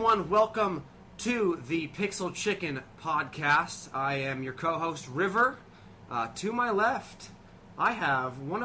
everyone. Welcome to the Pixel Chicken podcast. I am your co-host, River. To my left, I have one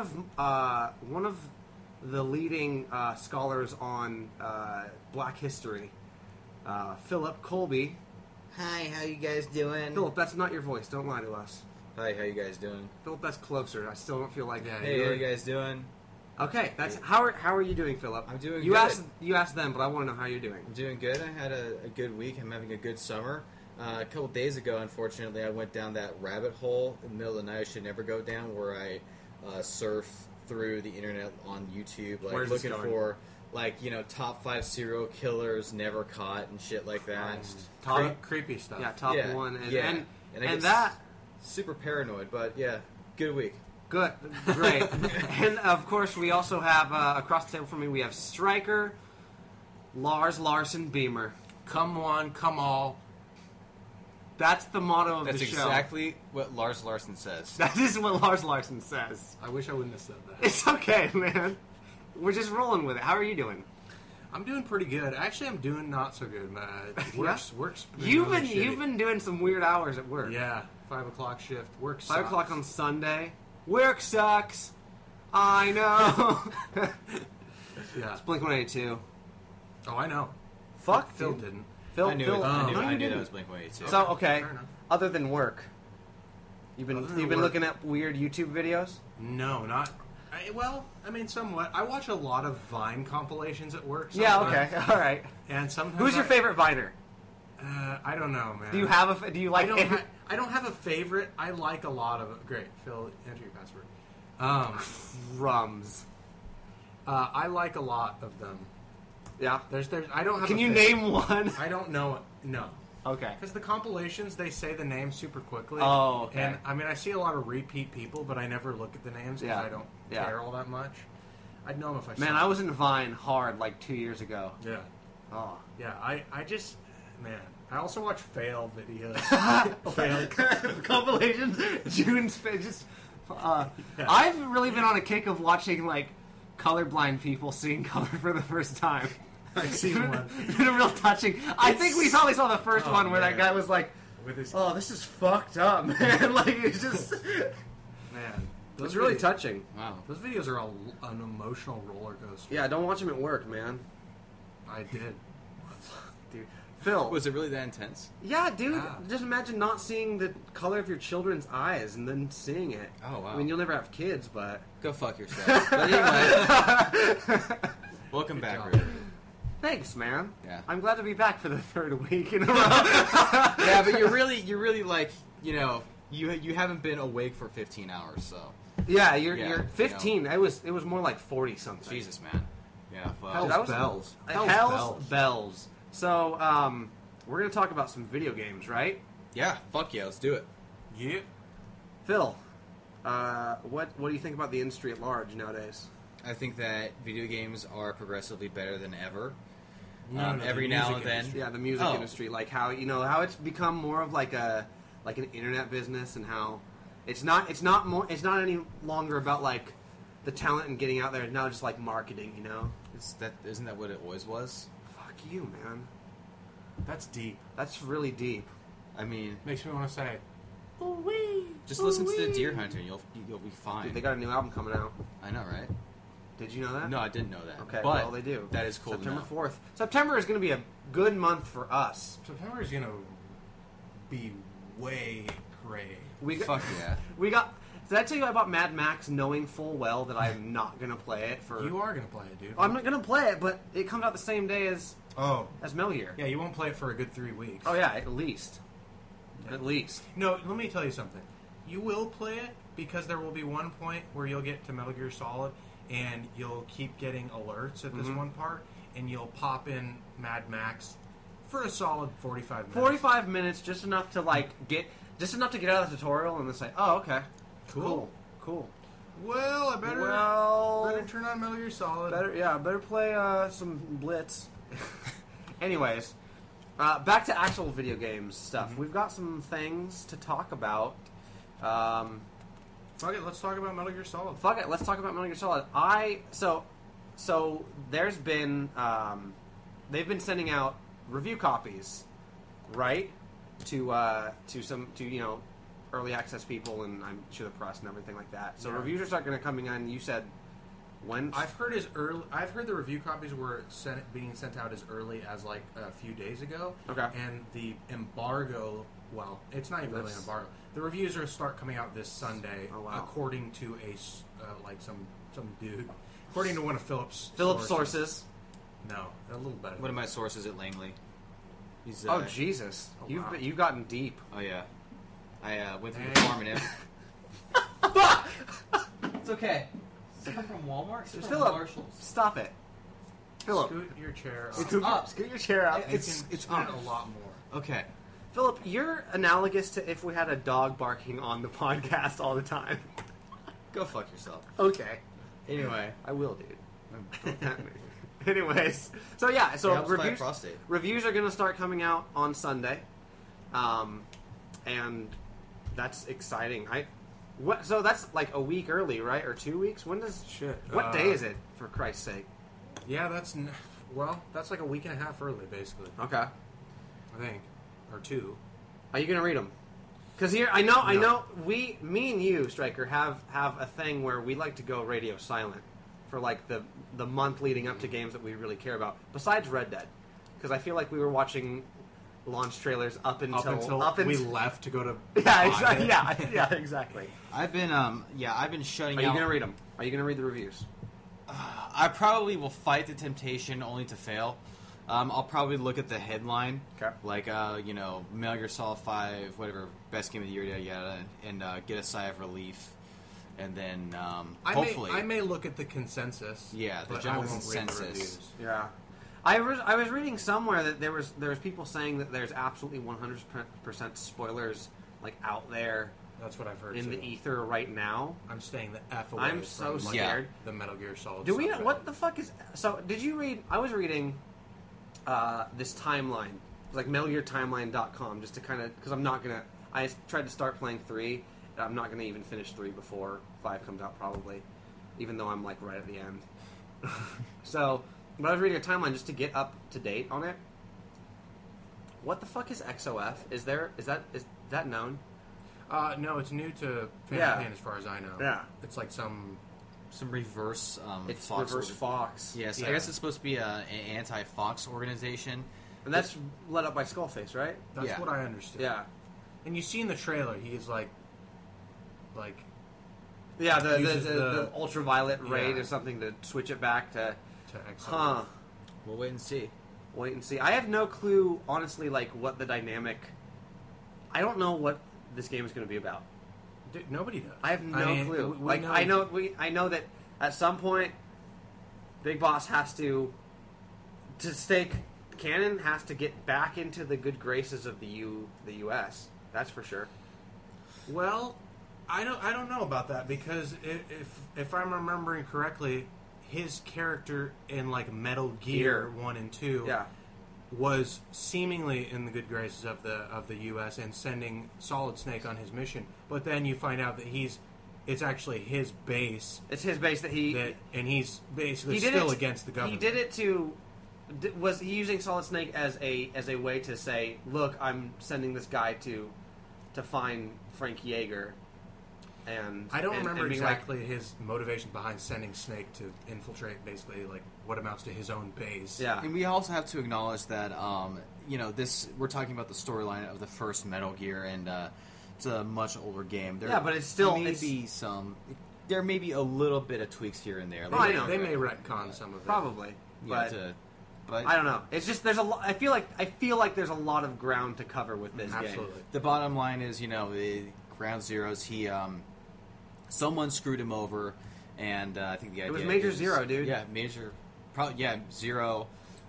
of the leading scholars on Black history, Philip Colby. Hi, how you guys doing? Philip, that's not your voice. Don't lie to us. Hi, how you guys doing? Philip, that's closer. I still don't feel like that. Hey, how you guys doing? Okay, that's how are you doing, Philip? I'm doing you good. You asked them, but I want to know how you're doing. I'm doing good. I had a good week. I'm having a good summer. A couple days ago, unfortunately, I went down that rabbit hole in the middle of the night I should never go down, where I surf through the internet on YouTube, like Where's looking this going? for top 5 serial killers never caught and shit like that. Creepy stuff. Yeah, top Yeah, one, and yeah. and, I get that. super paranoid, but yeah, good week. Good, great. And of course, we also have across the table from me, we have Striker, Lars Larson Beamer. Come one, come all. That's the motto of That's the show. exactly what Lars Larson says. That is what Lars Larson says. I wish I wouldn't have said that. It's okay, man. We're just rolling with it. How are you doing? I'm doing pretty good. Actually, I'm doing not so good. Works. You've really you've shitty. been doing some weird hours at work. Yeah, 5 o'clock shift. Work. 5 o'clock on sucks. Sunday. Work sucks. I know. Yeah. Blink-182. Oh, I know. Fuck, Phil dude. didn't. Phil, I knew Phil, it. I no, knew you that didn't. was Blink-182. So okay, Fair enough. other than work, you've Other than been work. looking at weird YouTube videos. No, not. I mean, somewhat. I watch a lot of Vine compilations at work. Yeah, sometimes. okay, all right. And sometimes. Who's your favorite Viner? I don't know, man. Do you have a? Do you like? I don't have a favorite. I like a lot of. Great, Phil. Enter your password. Crumbs. I like a lot of them. Yeah. There's. I don't have. Can a you favorite. name one? I don't know it. No. Okay. Because the compilations, they say the names super quickly. Oh, okay. And, I mean, I see a lot of repeat people, but I never look at the names because Yeah. I don't Yeah. care all that much. I'd know them if I saw Man, them. I was in Vine hard like 2 years ago. Yeah. Oh. Yeah, I just... Man. I also watch fail videos. fail. Compilations. June's just. I've really been on a kick of watching like colorblind people seeing color for the first time. I've seen one. It's been real touching. I think we probably saw the first Oh, one where that man. guy was like, With his... "Oh, this is fucked up, man." Like it's just. Man. It's really touching. Wow. Those videos are an emotional roller coaster. Yeah, don't watch him at work, man. I did. Dude. Phil. Was it really that intense? Yeah, dude. Yeah. Just imagine not seeing the color of your children's eyes and then seeing it. Oh, wow. I mean, you'll never have kids, but. Go fuck yourself. But anyway, welcome back, job. River. Thanks, man. Yeah. I'm glad to be back for the third week in a row. Yeah, but you're really like, you haven't been awake for 15 hours, so. Yeah, Yeah, you're 15. It was more like 40 something. Jesus, man. Yeah, well. Hell's That was- bells. Hell's bells. So, we're gonna talk about some video games, right? Yeah, fuck yeah, let's do it. Yeah. Phil, what do you think about the industry at large nowadays? I think that video games are progressively better than ever. No, Every the now music and then. industry. Yeah, the music Oh. industry, like how it's become more of like an internet business, and how it's not any longer about like the talent and getting out there. It's now just like marketing, Isn't that what it always was? Fuck you, man. That's deep. That's really deep. I mean, Makes me want to say, just listen to the Deer Hunter and you'll be fine. Dude, they got a new album coming out. I know, right? Did you know that? No, I didn't know that. Okay, but well, they do. That is cool. September to know. 4th. September is going to be a good month for us. September is going to be way cray. Fuck yeah. We got. Did I tell you about Mad Max knowing full well that I'm not going to play it for... You are going to play it, dude. I'm not going to play it, but it comes out the same day as Oh. Metal Gear. Yeah, you won't play it for a good 3 weeks. Oh, yeah, at least. At least. No, let me tell you something. You will play it because there will be one point where you'll get to Metal Gear Solid and you'll keep getting alerts at this one part and you'll pop in Mad Max for a solid 45 minutes. 45 minutes, just enough to get out of the tutorial and then say, oh, okay. Cool. Cool. Well, I better Well, turn on Metal Gear Solid. better play some Blitz. Anyways, back to actual video games stuff. We've got some things to talk about. Fuck it, let's talk about Metal Gear Solid. Fuck it, let's talk about Metal Gear Solid. So there's been they've been sending out review copies, right? To early access people, and I'm sure the press and everything like that. So Yeah. reviews are starting to coming on. You said when? I've heard the review copies were being sent out as early as like a few days ago. Okay. And the embargo, well, it's not even really an embargo. The reviews are start coming out this Sunday, Oh, wow. according to some dude, according to one of Philip's sources. No, a little better. One of my sources at Langley. He's, Oh Jesus! Oh, You've wow. you've gotten deep. Oh yeah, I went through Dang. the farm and It's okay. Does it come from Walmart? It's Just from Philip, Marshalls. stop it, Philip. Scoot your chair up. Scoot, up. scoot your chair up. You it's- can it's scoot up. a lot more. okay. Philip, you're analogous to if we had a dog barking on the podcast all the time. Go fuck yourself. Okay, Anyway, I will, dude. Anyways, so yeah, so it helps fight reviews prostate. reviews are going to start coming out on Sunday, and that's exciting. So that's like a week early, right, or 2 weeks? When does Shit. What day is it? For Christ's sake. Yeah, that's like a week and a half early, basically. Okay. I think, or two. Are you going to read them? Because here, I know, me and you, Stryker, have a thing where we like to go radio silent for like the month leading up to games that we really care about. Besides Red Dead, because I feel like we were watching launch trailers up until we left to go to yeah, buy exactly. it. Yeah, exactly. I've been shutting Are you out. going to read them? Are you going to read the reviews? I probably will fight the temptation only to fail. I'll probably look at the headline, Okay. like Metal Gear Solid 5, whatever, best game of the year, yada yada, and get a sigh of relief, and then hopefully, I may lolook at the consensus. Yeah, the but general I won't read the consensus. reviews. Yeah. I was reading somewhere that there was people saying that there's absolutely 100% spoilers like out there That's what I've heard. in too. the ether right now. I'm staying the F away. I'm so from, like, scared. The Metal Gear Solid. Do we know subreddit. what the fuck is? So did you read? I was reading this timeline, like MetalGearTimeline.com, just to kind of because I'm not gonna. I tried to start playing 3. And I'm not gonna even finish 3 before 5 comes out probably, even though I'm like right at the end. So, but I was reading a timeline just to get up to date on it. What the fuck is XOF? Is that known? No, it's new to Phantom Yeah. Pain as far as I know. Yeah. It's like some. reverse. It's Fox Reverse Fox. Yes, Yeah. I guess it's supposed to be an anti-Fox organization. And that's led up by Skullface, right? That's Yeah. what I understood. Yeah. And you see in the trailer, he's like. Yeah, the Uses the the- ultraviolet raid Yeah. or something to switch it back to. To XOF. Huh. We'll wait and see. Wait and see. I have no clue, honestly, like what the dynamic. I don't know what this game is going to be about. Dude, nobody does. I have no clue. we Like I know that at some point, Big Boss has to stay canon has to get back into the good graces of the U.S. That's for sure. Well, I don't know about that because if I'm remembering correctly, his character in like Metal Gear 1 and 2 Yeah. was seemingly in the good graces of the U.S. and sending Solid Snake on his mission. But then you find out that it's actually his base It's his base that and he's basically he did still it, against the government. He did it was he using Solid Snake as a way to say, look, I'm sending this guy to find Frank Yeager, and I don't and remember being like, exactly his motivation behind sending Snake to infiltrate basically like what amounts to his own base. yeah, And we also have to acknowledge that this we're talking about the storyline of the first Metal Gear, and it's a much older game. Yeah, but it's still- may be some. There may be a little bit of tweaks here and there. Oh, I They, know. they may retcon some of it. probably, Yeah, but. but I don't know. It's just there's a lot. I feel like there's a lot of ground to cover with this game. Absolutely. the bottom line is, the Ground Zeroes. He someone screwed him over, and I think the idea was Major is- Zero, dude. Yeah, Major. Probably Zero,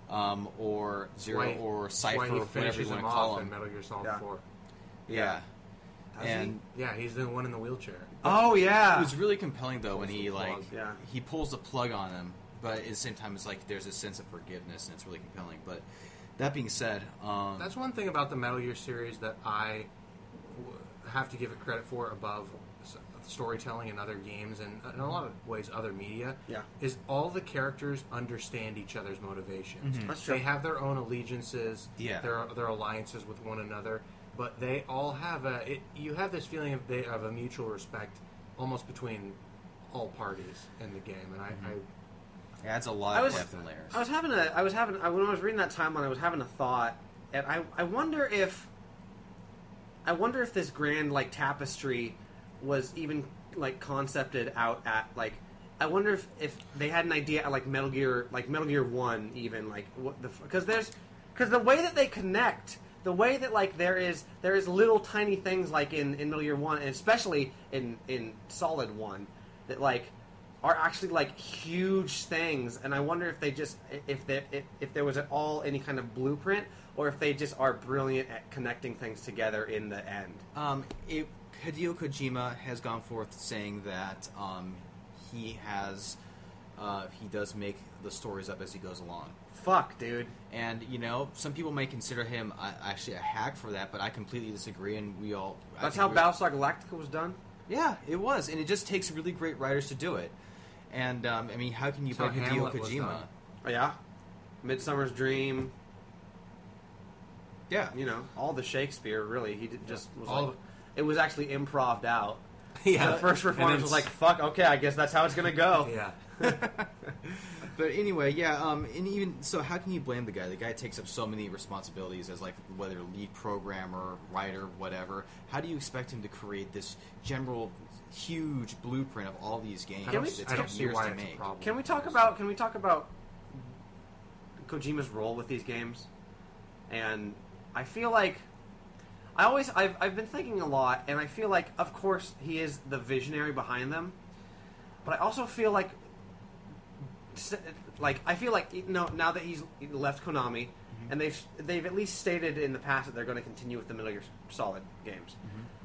or Zero Why- or That's why Cipher, he whatever finishes you want him to call off in him. Metal Gear Solid Yeah. 4. Yeah. Does And Yeah, he's the one in the wheelchair. Oh yeah. it was really compelling though when he plug. Yeah. he pulls the plug on him, but at the same time it's like there's a sense of forgiveness and it's really compelling. But that being said, That's one thing about the Metal Gear series that I have to give it credit for above storytelling in other games and in a lot of ways other media. Yeah. Is all the characters understand each other's motivations. That's true. They have their own allegiances. Yeah. Their alliances with one another, but they all have you have this feeling of a mutual respect almost between all parties in the game, and It adds a lot of depth and layers. when I was reading that timeline, I was having a thought, and I wonder if this grand like tapestry was even like concepted out at like. I wonder if they had an idea at like Metal Gear 1 even like what because the way that they connect, the way that like there is little tiny things like in Metal Gear 1 and especially in Solid 1 that like are actually like huge things, and I wonder if they just if there was at all any kind of blueprint or if they just are brilliant at connecting things together in the end. Hideo Kojima has gone forth saying that he does make the stories up as he goes along. Fuck, dude. And, some people may consider him actually a hack for that, but I completely disagree, and we all... That's how Battlestar Galactica was done? Yeah, it was, and it just takes really great writers to do it. And, how can you That's blame how Hideo Hamlet was Kojima? done. Oh, yeah? Midsummer's Dream. Yeah. All the Shakespeare, really. He just was All like... It was actually improv'd out. Yeah. The first performance was like, fuck, okay, I guess that's how it's going to go. Yeah. But anyway, yeah, and even so, how can you blame the guy? The guy takes up so many responsibilities as, like, whether lead programmer, writer, whatever. How do you expect him to create this general, huge blueprint of all these games? I don't It's see years why to it's a make. problem. Can we talk about Kojima's role with these games? And I feel like I've been thinking a lot, and I feel like, of course, he is the visionary behind them, but I also feel like now that he's left Konami, and they've at least stated in the past that they're going to continue with the Metal Gear Solid games.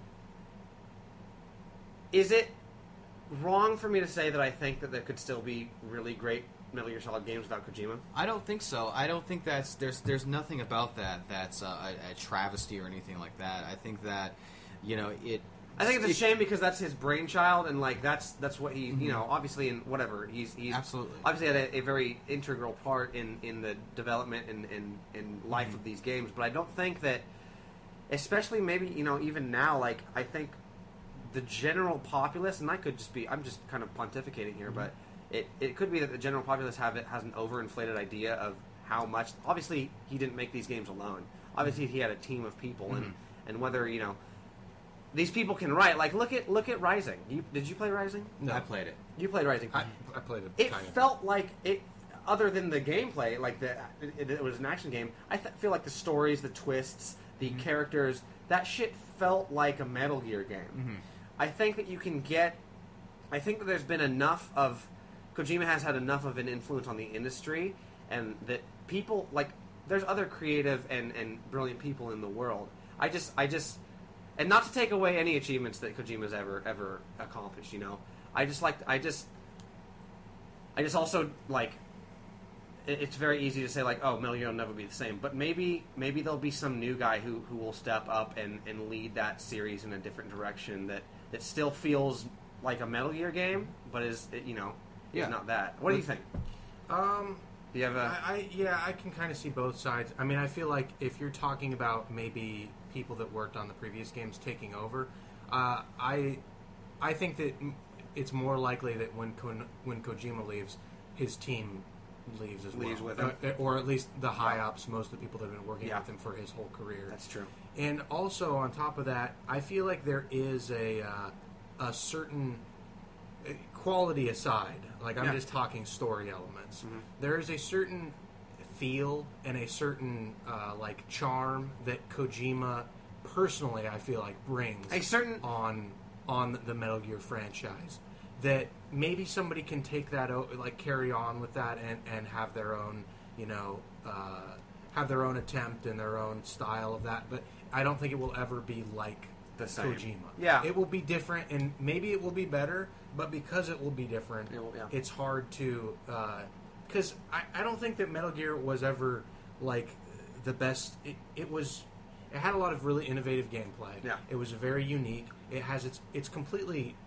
Is it wrong for me to say that I think that there could still be really great Metal Gear Solid games without Kojima? I don't think so. I don't think there's nothing about that's a travesty or anything like that. I think that I think it's a shame because that's his brainchild, and like that's what he obviously in whatever he's Absolutely. obviously had a very integral part in the development and life of these games. But I don't think that, especially maybe even now, like I think the general populace, and I'm just kind of pontificating here, but it could be that the general populace has an overinflated idea of how much. Obviously, he didn't make these games alone. Obviously, he had a team of people, and whether these people can write. Like look at Rising. Did you play Rising? No. I played it. You played Rising. I played it. It kind of. felt like it. Other than the gameplay, like it was an action game. I feel like the stories, the twists, the characters, that shit felt like a Metal Gear game. I think that you can get. I think that there's been enough of. Kojima has had enough of an influence on the industry, and that people like. There's other creative and brilliant people in the world. I just. And not to take away any achievements that Kojima's ever accomplished, I just also like. It's very easy to say like, oh, Metal Gear will never be the same. But maybe there'll be some new guy who will step up and lead that series in a different direction that still feels like a Metal Gear game, but is not that. What do you think? Do you have a? I can kind of see both sides. I mean, I feel like if you're talking about maybe people that worked on the previous games taking over, I think that it's more likely that when Kojima leaves, his team leaves as Leaves well, with him. or at least the high ups, most of the people that have been working Yeah. with him for his whole career. That's true. And also on top of that, I feel like there is a certain quality aside. Like I'm Yeah. just talking story elements. There is a certain feel and a certain like charm that Kojima personally, I feel like brings A certain- on the Metal Gear franchise. That maybe somebody can take that like carry on with that and have their own have their own attempt and their own style of that. But I don't think it will ever be like The same. Kojima. Yeah. It will be different, and maybe it will be better. But because it will be different, Yeah. it's hard to. Because I don't think that Metal Gear was ever like the best. It had a lot of really innovative gameplay. Yeah. It was very unique. It has it's completely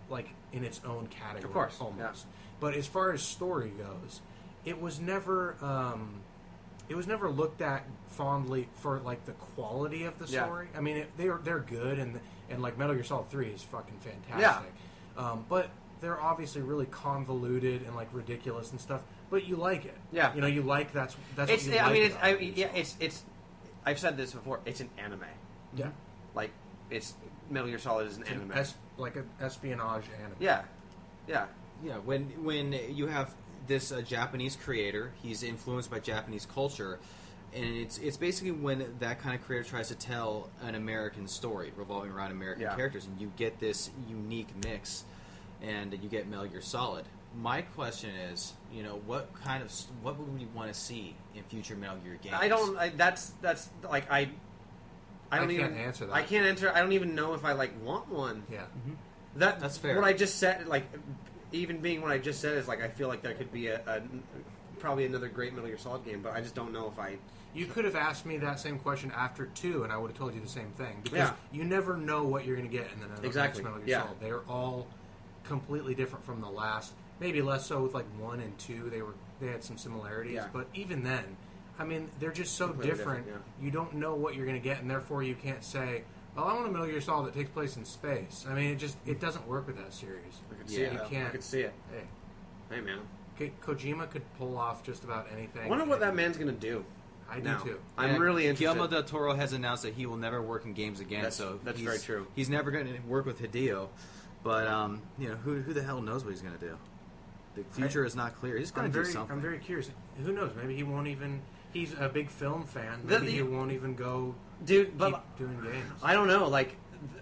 like in its own category, Of course, almost. yeah. But as far as story goes, it was never looked at fondly for like the quality of the Yeah. story. I mean, they're good, and like Metal Gear Solid 3 is fucking fantastic. But they're obviously really convoluted and like ridiculous and stuff. But you like it. Yeah. You know, you like that's It's. what you I like mean, about Metal Gear Solid. it's. I've said this before. It's an anime. Yeah. Like it's Metal Gear Solid is an anime. Like an espionage anime. Yeah. Yeah. Yeah, when you have this Japanese creator, he's influenced by Japanese culture, and it's basically when that kind of creator tries to tell an American story revolving around American Yeah. characters, and you get this unique mix, and you get Metal Gear Solid. My question is, what would we want to see in future Metal Gear games? That's like I don't can't even answer that. I can't answer. I don't even know if I like want one. Yeah. That's fair. What I just said, like, even being what I just said, is like I feel like there could be a probably another great Metal Gear Solid game, but I just don't know if I. You could have asked me that same question after 2, and I would have told you the same thing. Because Yeah. you never know what you're going to get in the next Exactly. Metal Gear Yeah. Solid. They are all completely different from the last. Maybe less so with like 1 and 2. They had some similarities, Yeah. but even then, I mean, they're just so Completely different. different, You don't know what you're going to get, and therefore you can't say, "Well, I want a Metal Gear Solid that takes place in space." I mean, it doesn't work with that series. I could see Yeah. it. You though. can't. I could see it. Hey, Hey, man. Kojima could pull off just about anything. I wonder what that man's gonna do. I do now. too. I'm Yeah, really interested. Guillermo del Toro has announced that he will never work in games again. That's- so that's he's- very true. He's never going to work with Hideo, but who the hell knows what he's going to do? The future is not clear. He's going to do something. I'm very curious. Who knows? Maybe he won't even. He's a big film fan. The- Maybe he won't even go Dude, but keep doing games. I don't know. Like,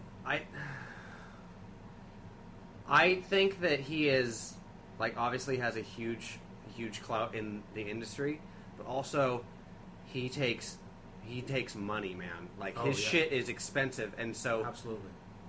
I think that he is like obviously has a huge clout in the industry, but also he takes money, man. Like Oh, his yeah. shit is expensive, and so Absolutely.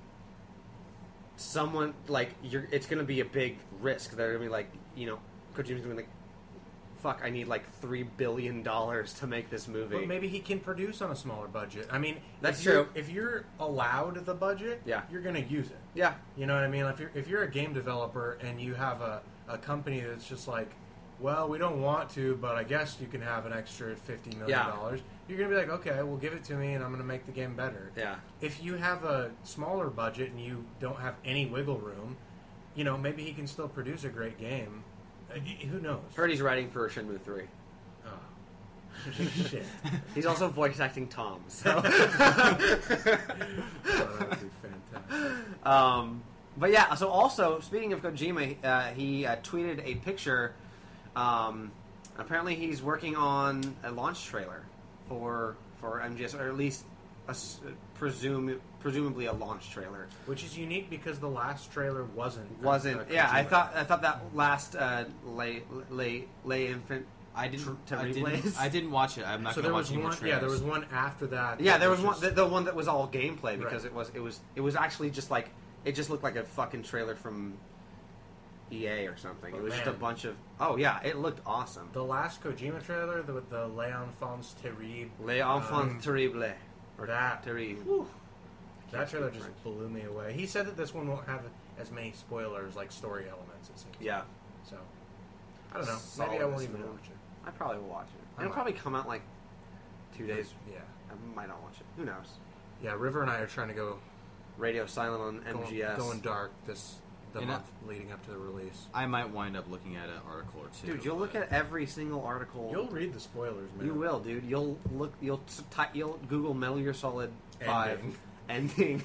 someone like it's gonna be a big risk. They're gonna be like, Kojima's gonna be like, fuck, I need like $3 billion to make this movie. But maybe he can produce on a smaller budget. I mean, That's if you're- true. If you're allowed the budget, Yeah. you're going to use it. Yeah. You know what I mean? If you're a game developer and you have a company that's just like, well, we don't want to, but I guess you can have an extra $50 million. Yeah. You're going to be like, okay, well, give it to me, and I'm going to make the game better. Yeah. If you have a smaller budget and you don't have any wiggle room, maybe he can still produce a great game. Who knows? Heard he's writing for Shenmue 3. Oh. Shit. He's also voice acting Tom. So. Oh, that would be fantastic. But yeah, so also, speaking of Kojima, he tweeted a picture. Apparently he's working on a launch trailer for MGS, or at least presumably a launch trailer. Which is unique because the last trailer wasn't. Yeah, I Kojima. thought that last lay infant. I didn't replays. I didn't watch it. I'm not So going there to watch was any more one. trailers. Yeah, there was one after that. Yeah, there was which one. The one that was all gameplay because Right. it was actually just like it just looked like a fucking trailer from EA or something. Oh, It was just a man. bunch of. Oh yeah, it looked awesome. The last Kojima trailer with the L'Enfance Terrible. Les Enfants Terribles. Or That Terrible. that trailer just French. blew me away. He said that this one won't have as many spoilers, like story elements. It seems. Yeah, So I don't know. Solid Maybe I won't as even well. watch it. I probably will watch it. I It'll might. probably come out like 2 days. Yeah. I might not watch it. Who knows? Yeah. River and I are trying to go Radio silent on MGS. going dark the You know- month leading up to the release. I might wind up looking at an article or two. Dude, you'll look at every single article. You'll read the spoilers, man. You will, dude. You'll look. You'll Google Metal Gear Solid 5 ending,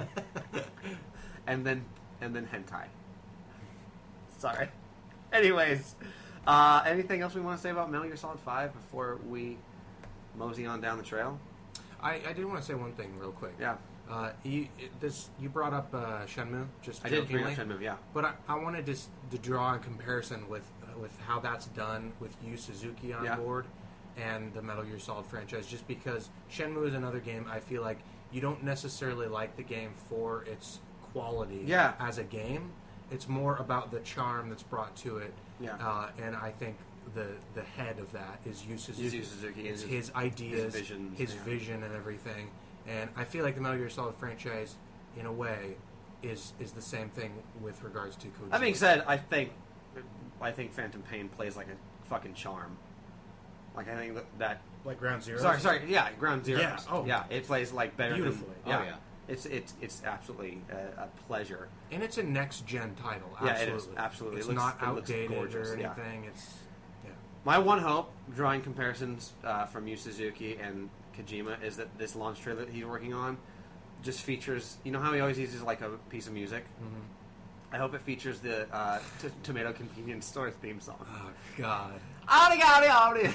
and then hentai. Sorry. Anyways, anything else we want to say about Metal Gear Solid 5 before we mosey on down the trail? I did want to say one thing real quick. Yeah, You brought up Shenmue just I did bring up jokingly. Shenmue. Yeah, But I wanted to draw a comparison with how that's done with Yu Suzuki on Yeah. board and the Metal Gear Solid franchise, just because Shenmue is another game I feel like you don't necessarily like the game for its quality Yeah. as a game. It's more about the charm that's brought to it. Yeah. And I think the head of that is Yu Suzuki. Yu Suzuki It's and his ideas, his vision, his yeah. vision and everything. And I feel like the Metal Gear Solid franchise, in a way, is the same thing with regards to Kojima. That being said, I think Phantom Pain plays like a fucking charm. Like I think that like Ground Zero. sorry, yeah, Ground Zero. Yeah, oh. Yeah, it plays like better Beautifully. Than, yeah. Oh, yeah. It's absolutely a pleasure. And it's a next gen title. Yeah, Absolutely. it is. Absolutely. It's It looks- not it looks outdated gorgeous, or yeah. anything. It's My one hope, drawing comparisons from Yu Suzuki and Kojima, is that this launch trailer that he's working on just features. You know how he always uses like a piece of music. Mm-hmm. I hope it features the Tomato Convenience Store theme song. Oh God. Audi.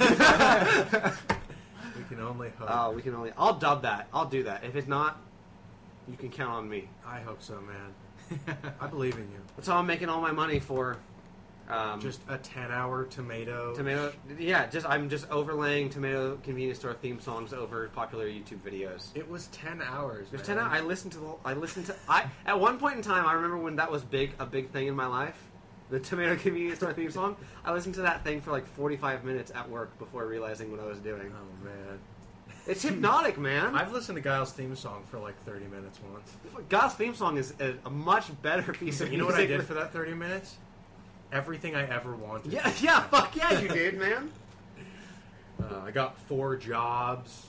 We can only hope. Oh, we can only. I'll dub that. I'll do that. If it's not, you can count on me. I hope so, man. I believe in you. That's how I'm making all my money for. Just a 10-hour tomato. Yeah. I'm just overlaying Tomato Convenience Store theme songs over popular YouTube videos. It was 10 hours. There's man. 10 hours. I listened to. At one point in time, I remember when that was a big thing in my life. The Tomato Convenience Store theme song. I listened to that thing for like 45 minutes at work before realizing what I was doing. Oh man. It's hypnotic, man. I've listened to Guile's theme song for like 30 minutes once. God's theme song is a much better piece of You know music. what I did for that 30 minutes? Everything I ever wanted. Yeah, fuck yeah, you did, man. I got 4 jobs.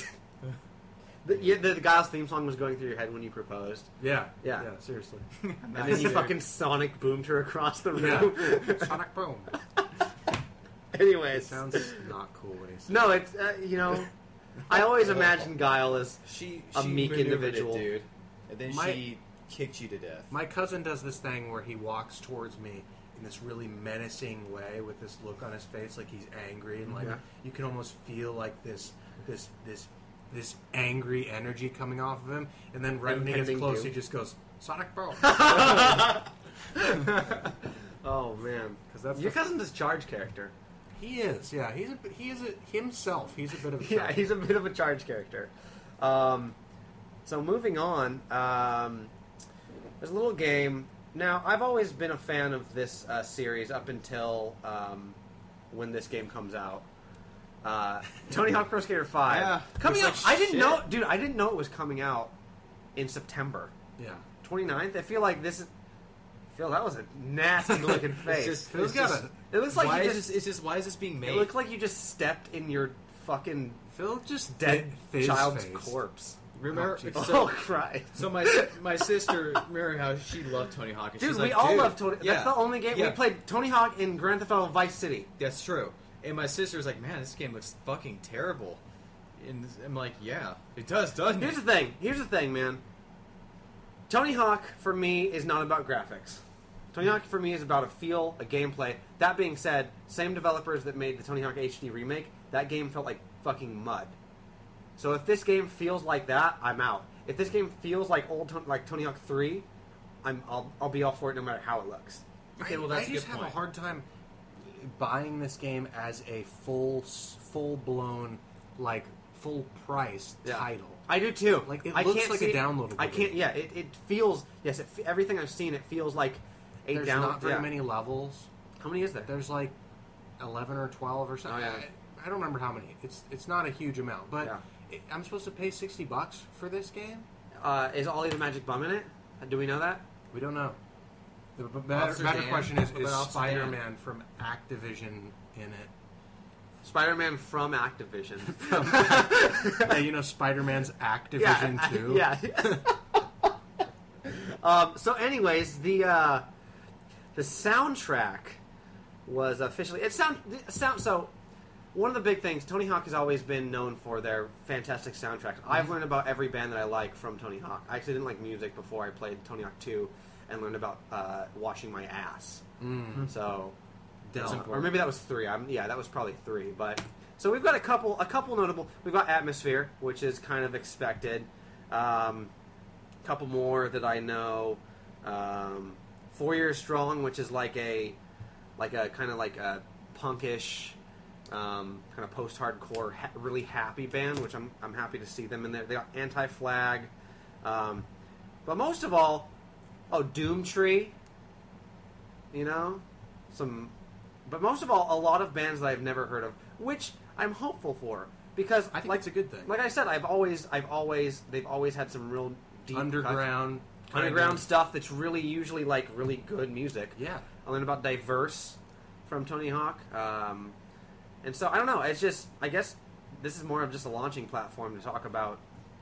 The God's theme song was going through your head when you proposed. Yeah, seriously. And then you fucking sonic boomed her across the room. Yeah. Sonic boom. Anyways. It sounds not cool when he says No, it's, I always imagine Guile as She a meek maneuvered individual. it, dude. And then My- she kicked you to death. My cousin does this thing where he walks towards me in this really menacing way with this look on his face, like he's angry, and like Yeah. you can almost feel like this angry energy coming off of him, and then right when he gets Impending close, doom. he just goes Sonic Boom. Oh, man. 'Cause that's Your the- cousin's a charge character. He is, yeah. He is himself. He's a bit of a Yeah, he's a bit of a charge character. So moving on, there's a little game. Now, I've always been a fan of this series up until when this game comes out. Tony Hawk Pro Skater 5. Yeah, Coming out, it's like I didn't shit. know, dude, I didn't know it was coming out in September. yeah. 29th? I feel like this is... Phil, that was a nasty looking face. Phil's got a. It looks like why you is just... this? Why is this being made? It looked like you just stepped in your fucking Phil just dead fizz child's face. corpse. Remember? Oh, Oh, so, Christ. so my sister, remember how she loved Tony Hawk? And Dude, she's we like, all dude, love Tony. Yeah, That's the only game yeah, we played. Tony Hawk in Grand Theft Auto Vice City. That's true. And my sister's like, man, this game looks fucking terrible. And I'm like, yeah, it does, doesn't Here's it? the thing, man. Tony Hawk for me is not about graphics. Tony Hawk for me is about a feel, a gameplay. That being said, same developers that made the Tony Hawk HD remake, that game felt like fucking mud. So if this game feels like that, I'm out. If this game feels like like Tony Hawk 3, I'll be all for it no matter how it looks. Okay, well, that's I a just good have point. a hard time buying this game as a full blown, like full price Yeah. title. I do too. Like, it I looks can't like see a downloadable I can't. game. Yeah, it feels. Yes, everything I've seen, it feels like a There's down. not very yeah. many levels. How many is there? There's like 11 or 12 or something. Oh, yeah. I don't remember how many. It's not a huge amount, but Yeah. I'm supposed to pay $60 for this game. Is Ollie the Magic Bum in it? Do we know that? We don't know. The Officer better Dan? question is What about Officer Dan? Spider-Man from Activision in it? Spider-Man from Activision. Yeah, you know Spider-Man's Activision too. Yeah. So, anyways, the soundtrack was officially So, one of the big things, Tony Hawk has always been known for their fantastic soundtracks. I've learned about every band that I like from Tony Hawk. I actually didn't like music before I played Tony Hawk 2 and learned about washing my ass. So, or maybe that was 3. That was probably 3. But so we've got a couple notable. We've got Atmosphere, which is kind of expected. Couple more that I know. 4 Years Strong, which is like a kind of like a punkish, kind of post-hardcore, really happy band, which I'm happy to see them in there. They got Anti-Flag, but most of all, Doomtree. You know, but most of all, a lot of bands that I've never heard of, which I'm hopeful for because I think it's a good thing. Like I said, they've always had some real deep Underground underground stuff that's really usually like really good music. Yeah. I learned about Diverse from Tony Hawk, and so I don't know. It's just I guess this is more of just a launching platform to talk about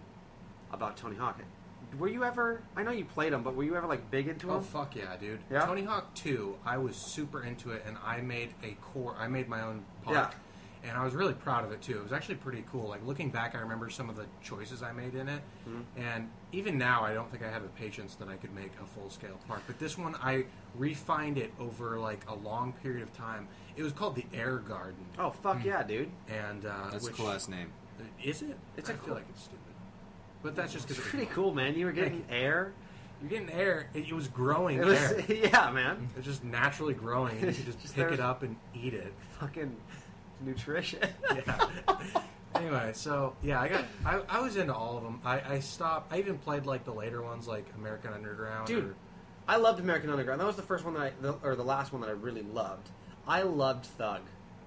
Tony Hawk. Were you ever? I know you played them, but were you ever like big into Oh them? fuck yeah, dude! Yeah? Tony Hawk 2, I was super into it, and I made I made my own park, and I was really proud of it too. It was actually pretty cool. Like looking back, I remember some of the choices I made in it, and even now, I don't think I have the patience that I could make a full scale park. But this one, I refined it over like a long period of time. It was called the Air Garden, Oh fuck yeah, dude! and That's a which, cool ass name. Is it? It's I a feel cool- like it's stupid, but that's just It's because pretty cool, man. You were getting air. You're getting air. It was growing It was air. yeah, man. It's just naturally growing, and you could just pick there's- it up and eat it. Fucking nutrition. Yeah. Anyway, so yeah, I was into all of them. I stopped. I even played like the later ones, like American Underground. Dude, or- I loved American Underground. That was the first one or the last one that I really loved. I loved Thug.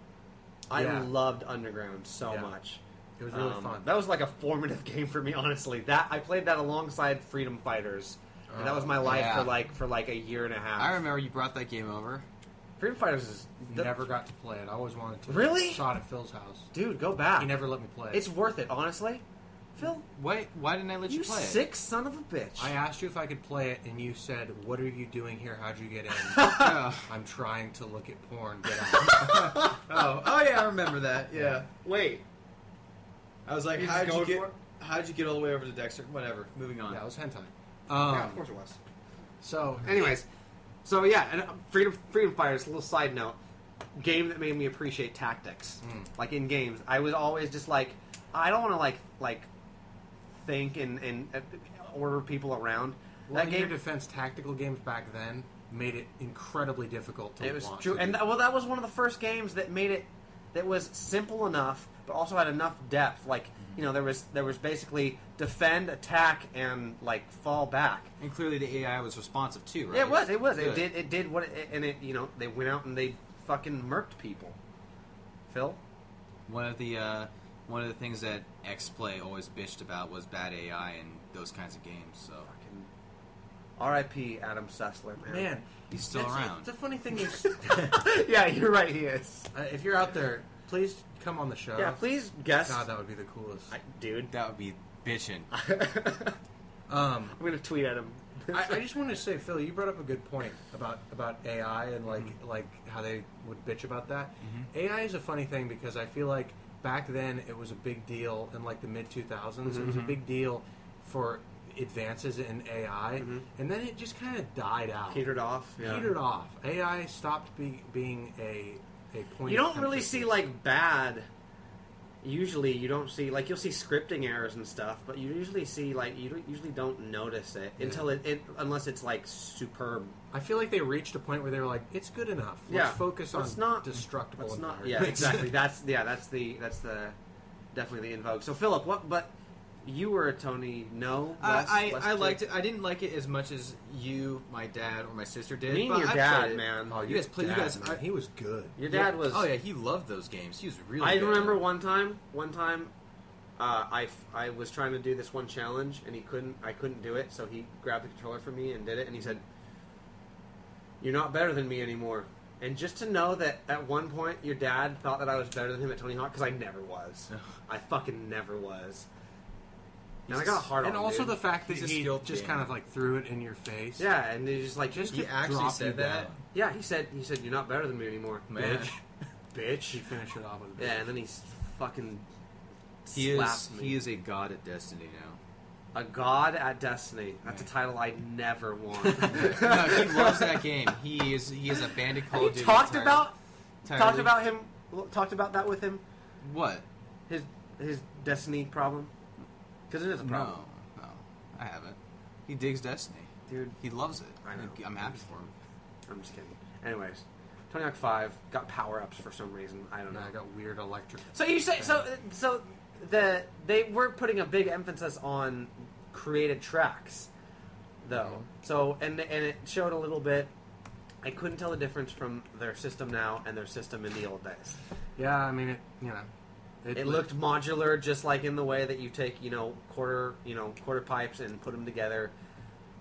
I Yeah. loved Underground so Yeah. much. it was really fun. That was like a formative game for me, honestly. That I played that alongside Freedom Fighters, and that was my life yeah. for like a year and a half. I remember you brought that game over. Freedom Fighters is Never got to play it. I always wanted to. Really? Saw it at Phil's house. dude. Go back. He never let me play it. It's worth it, honestly. Phil, Why didn't I let you you play sick son of a bitch. I asked you if I could play it, and you said, "What are you doing here? How'd you get in?" it? I'm trying to look at porn. Get out. Oh yeah, I remember that. Yeah. Wait. I was like, You how'd just you go get? for it? How'd you get all the way over to Dexter? Whatever. Moving on. Yeah, it was hentai. Yeah, of course it was. So, Anyways, so yeah, and Freedom Fighters. A little side note: game that made me appreciate tactics. Like in games, I was always just like, I don't want to like think and order people around. well, That in your game, defense, tactical games back then made it incredibly difficult to it was want true, to and do. that was one of the first games that made it that was simple enough, but also had enough depth. Like there was basically defend, attack, and like fall back. And clearly the AI was responsive too, right? Yeah, it was. Good. It did what and it they went out and they fucking murked people. Phil? One of the things that X-Play always bitched about was bad AI and those kinds of games. So Fucking R.I.P. Adam Sessler, man. Man, he's still it's around. The funny thing is, Yeah, you're right, he is. if you're out there, please come on the show. Yeah, please guess. God, that would be the coolest. Dude. That would be bitching. I'm going to tweet at him. I just wanted to say, Phil, you brought up a good point about AI and like how they would bitch about that. AI is a funny thing because I feel like back then it was a big deal in like the mid 2000s. It was a big deal for advances in AI, and then it just kind of died out. Petered off. Yeah. Petered off. AI stopped being a point. You of don't really emphasis. see, like, bad... Usually, you don't see... Like, you'll see scripting errors and stuff, but you usually see, like... You usually don't notice it until it... Unless it's, like, superb. I feel like they reached a point where they were like, "It's good enough. Let's Yeah. focus Let's on not- destructible That's not... environments." Yeah, exactly. That's the... Definitely the in vogue. So, Philip, what... But... You were a Tony. No, less I to- liked it. I didn't like it as much as you, my dad, or my sister did. Me and but your I dad, played it. man. Oh, You guys play- you dad, guys- man, he was good. Your dad was. Oh yeah, he loved those games. He was really. I good. remember one time. I was trying to do this one challenge and I couldn't do it, so he grabbed the controller from me and did it, and he said, "You're not better than me anymore." And just to know that at one point your dad thought that I was better than him at Tony Hawk, because I never was. I fucking never was. And I got hard on And him, also dude. the fact that He's a he skilled just gamer. kind of like threw it in your face. Yeah, and he's just like, Just He to actually drop said you that? down. yeah, he said, "You're not better than me anymore, Man. bitch." He Bitch. finished it off with a Yeah, and then he's fucking He is. slapped me. He is a god at Destiny now. A god at Destiny. That's a title I never want. No, he loves that game. He is a bandit Call Have of you Duty. talked entirely. talked about that with him? What? His Destiny problem? Because it is a problem. No, I haven't. He digs Destiny, Dude, He loves it. I know. I'm happy for him. I'm just kidding. Anyways, Tony Hawk 5 got power-ups for some reason. I don't know. And I got weird electric. So you say they were putting a big emphasis on created tracks, though. So and it showed a little bit. I couldn't tell the difference from their system now and their system in the old days. Yeah, I mean It looked modular, just like in the way that you take quarter pipes and put them together.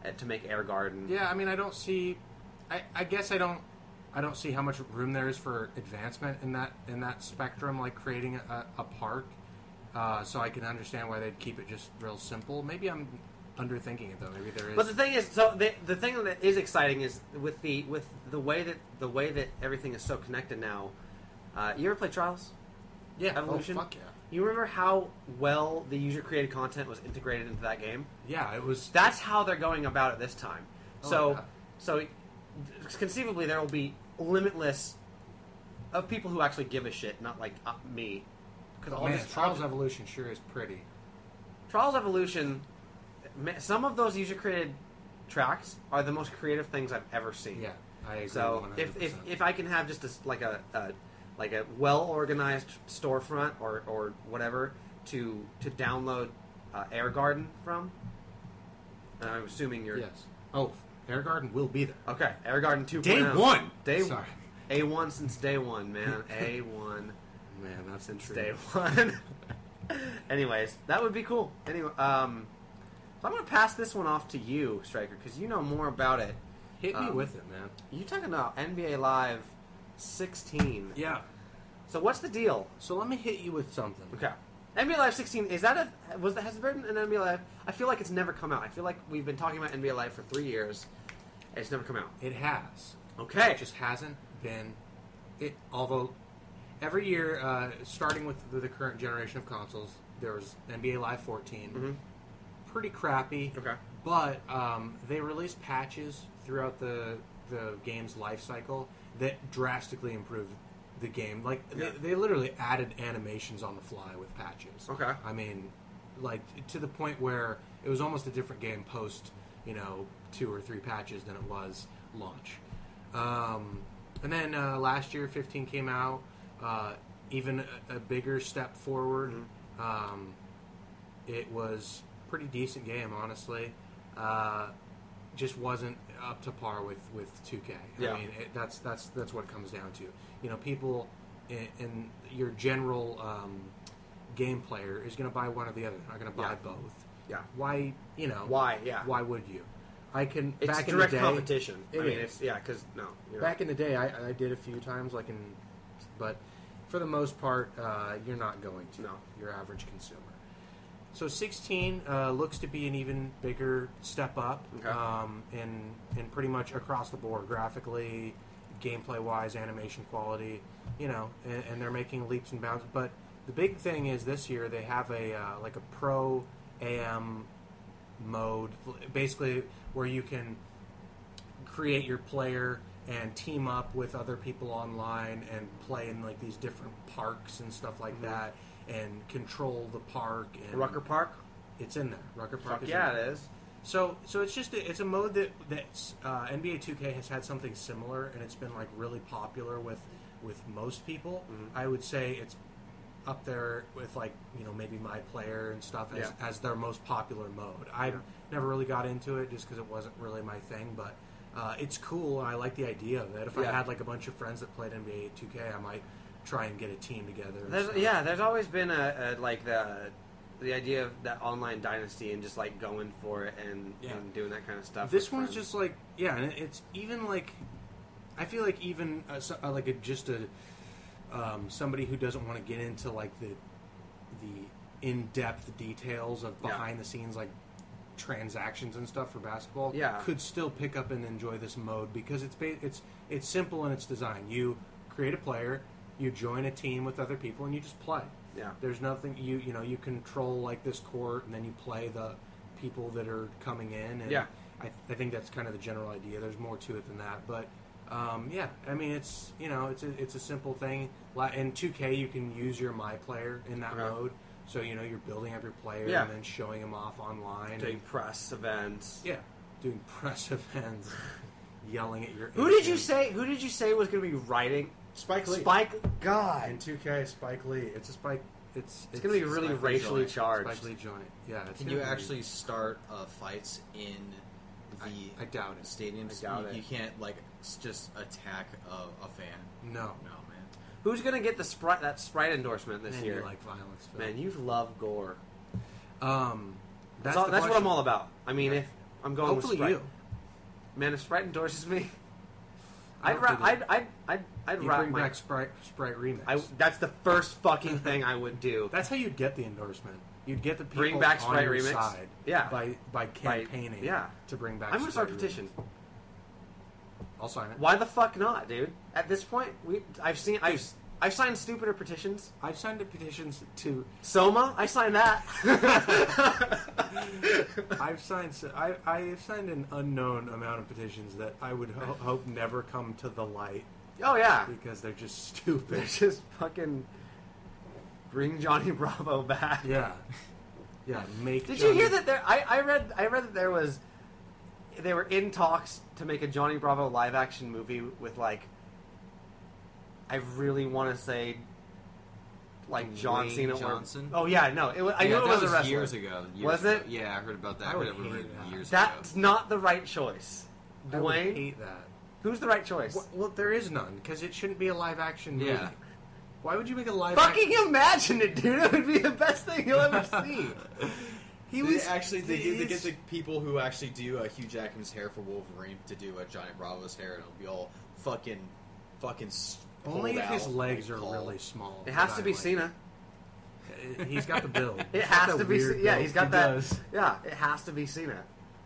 to make Air Garden. Yeah, I mean, I don't see. I guess I don't see how much room there is for advancement in that spectrum, like creating a park. So I can understand why they'd keep it just real simple. Maybe I'm underthinking it though. Maybe there is. But the thing is, so the thing that is exciting is with the way that everything is so connected now. You ever play Trials? Yeah. Evolution? Oh, fuck yeah. You remember how well the user-created content was integrated into that game? Yeah, it was. That's how they're going about it this time. Oh, yeah. So conceivably there will be limitless of people who actually give a shit, not like me. Because Trials Evolution sure is pretty. Trials Evolution, some of those user-created tracks are the most creative things I've ever seen. Yeah, I agree. So 100%. if I can have just like a well-organized storefront or whatever to download Air Garden from, I'm assuming you're... Yes. Oh, Air Garden will be there. Okay, Air Garden 2.0. Day one! Sorry. A1 since day one, man. A1 Man, that's since true. day one. Anyways, that would be cool. Anyway, so I'm going to pass this one off to you, Striker, because you know more about it. Hit me with it, man. You talking about NBA Live 16. Yeah. So what's the deal? So let me hit you with something. Okay. NBA Live 16, has there been an NBA Live? I feel like it's never come out. I feel like we've been talking about NBA Live for 3 years, and it's never come out. It has. Okay. It just hasn't been. Although every year, starting with the current generation of consoles, there was NBA Live 14. Mm-hmm. Pretty crappy. Okay. But they released patches throughout the game's life cycle that drastically improved the game. Like they literally added animations on the fly with patches. Okay. I mean, like to the point where it was almost a different game post 2 or 3 patches than it was launch. And then last year 15 came out, even a bigger step forward. Mm-hmm. It was a pretty decent game, honestly. Just wasn't up to par with 2K. Yeah. I mean, that's what it comes down to. People in your general game player is going to buy one or the other. They're not going to buy both. Yeah. Why? Why? Yeah. Why would you? It's back direct in the day, competition. It is. It's because no. Back in the day, I did a few times, but for the most part, you're not going to. No. Your average consumer. So 16 looks to be an even bigger step up, Okay. in pretty much across the board, graphically, gameplay-wise, animation quality, and they're making leaps and bounds. But the big thing is this year they have a pro AM mode, basically where you can create your player and team up with other people online and play in like these different parks and stuff like that, and control the park. And Rucker Park. it's in there. Rucker Park. Fuck is yeah, in there. it is. So it's a mode that's NBA 2K has had something similar, and it's been like really popular with most people. Mm-hmm. I would say it's up there with maybe My Player and stuff as their most popular mode. I never really got into it just because it wasn't really my thing, but it's cool and I like the idea of it. If I had like a bunch of friends that played NBA 2K, I might try and get a team together. There's always been the idea of that online dynasty and just like going for it and doing that kind of stuff. This with one's friends. just like and it's even like I feel like even somebody who doesn't want to get into like the in-depth details of behind the scenes like transactions and stuff for basketball could still pick up and enjoy this mode because it's simple in its design. You create a player, you join a team with other people, and you just play. Yeah. There's nothing you control like this court, and then you play the people that are coming in. And I think that's kind of the general idea. There's more to it than that, but I mean it's it's a simple thing. In 2K, you can use your My Player in that mode, so you're building up your player and then showing him off online, doing press events. Yeah, doing press events, yelling at your. Who did you say was going to be writing? Spike Lee. God. In 2K, Spike Lee. It's a Spike. It's going to be really Spike Lee racially joint. charged. Spike Lee joint. Yeah. Can you actually start fights in the I doubt it. stadiums? I doubt it. You can't just attack a fan. No, man. Who's going to get that Sprite endorsement this Man, year? you like violence, Phil. Man, you love gore. That's That's what I'm all about. I mean, I'm going Hopefully with Sprite. you. Man, if Sprite endorses me, I I'd don't think I'd You wrap bring my. back Sprite Remix. That's the first fucking thing I would do. That's how you'd get the endorsement. You'd get the people Bring back on Sprite your Remix? side Yeah. by campaigning yeah. to bring back I'm gonna start a Sprite petition. Remix. I'll sign it. Why the fuck not, dude? At this point, I've signed stupider petitions. I've signed the petitions to. Soma, I signed that. I've signed an unknown amount of petitions that I would hope never come to the light Oh yeah, because they're just stupid. they're just fucking bring Johnny Bravo back. Yeah, yeah. Did you hear that? I read that they were in talks to make a Johnny Bravo live action movie with like. I really want to say. Like John Dwayne Cena Johnson? Or, oh yeah, no, I knew it that was a wrestler. years ago. Was it? Yeah, I heard about that. I would whatever, hate that. years That's ago. not the right choice. I would Dwayne, hate that. who's the right choice? Well, there is none because it shouldn't be a live action movie. Yeah. Why would you make a live? Fucking imagine it, dude! It would be the best thing you'll ever see. They get the people who actually do Hugh Jackman's hair for Wolverine to do Johnny Bravo's hair, and it'll be all fucking. Only pulled if his out, legs are tall. really small. It has but to I be like Cena. it. He's got the build. It He's got has that to be. weird Yeah, build. he's got He that. does. Yeah, it has to be Cena.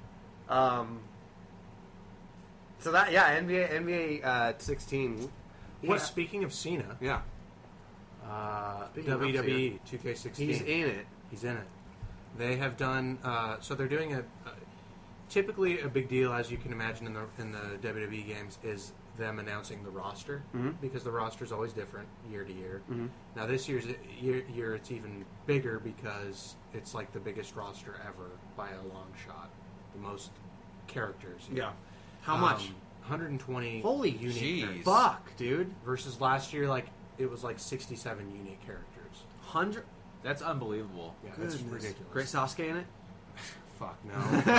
So that NBA 16. Well, speaking of Cena, Yeah, Speaking of WWE 2K16. he's in it. He's in it. They have done so. They're doing typically a big deal, as you can imagine in the WWE games, is them announcing the roster because the roster is always different year to year. Now this year it's even bigger because it's like the biggest roster ever by a long shot, the most characters. Yeah. How much? 120. Holy unique jeez. characters. Fuck, dude. Versus last year, like it was like 67 unique characters. 100. That's unbelievable. Yeah, that's Goodness. ridiculous. Great Sasuke in it. Fuck no.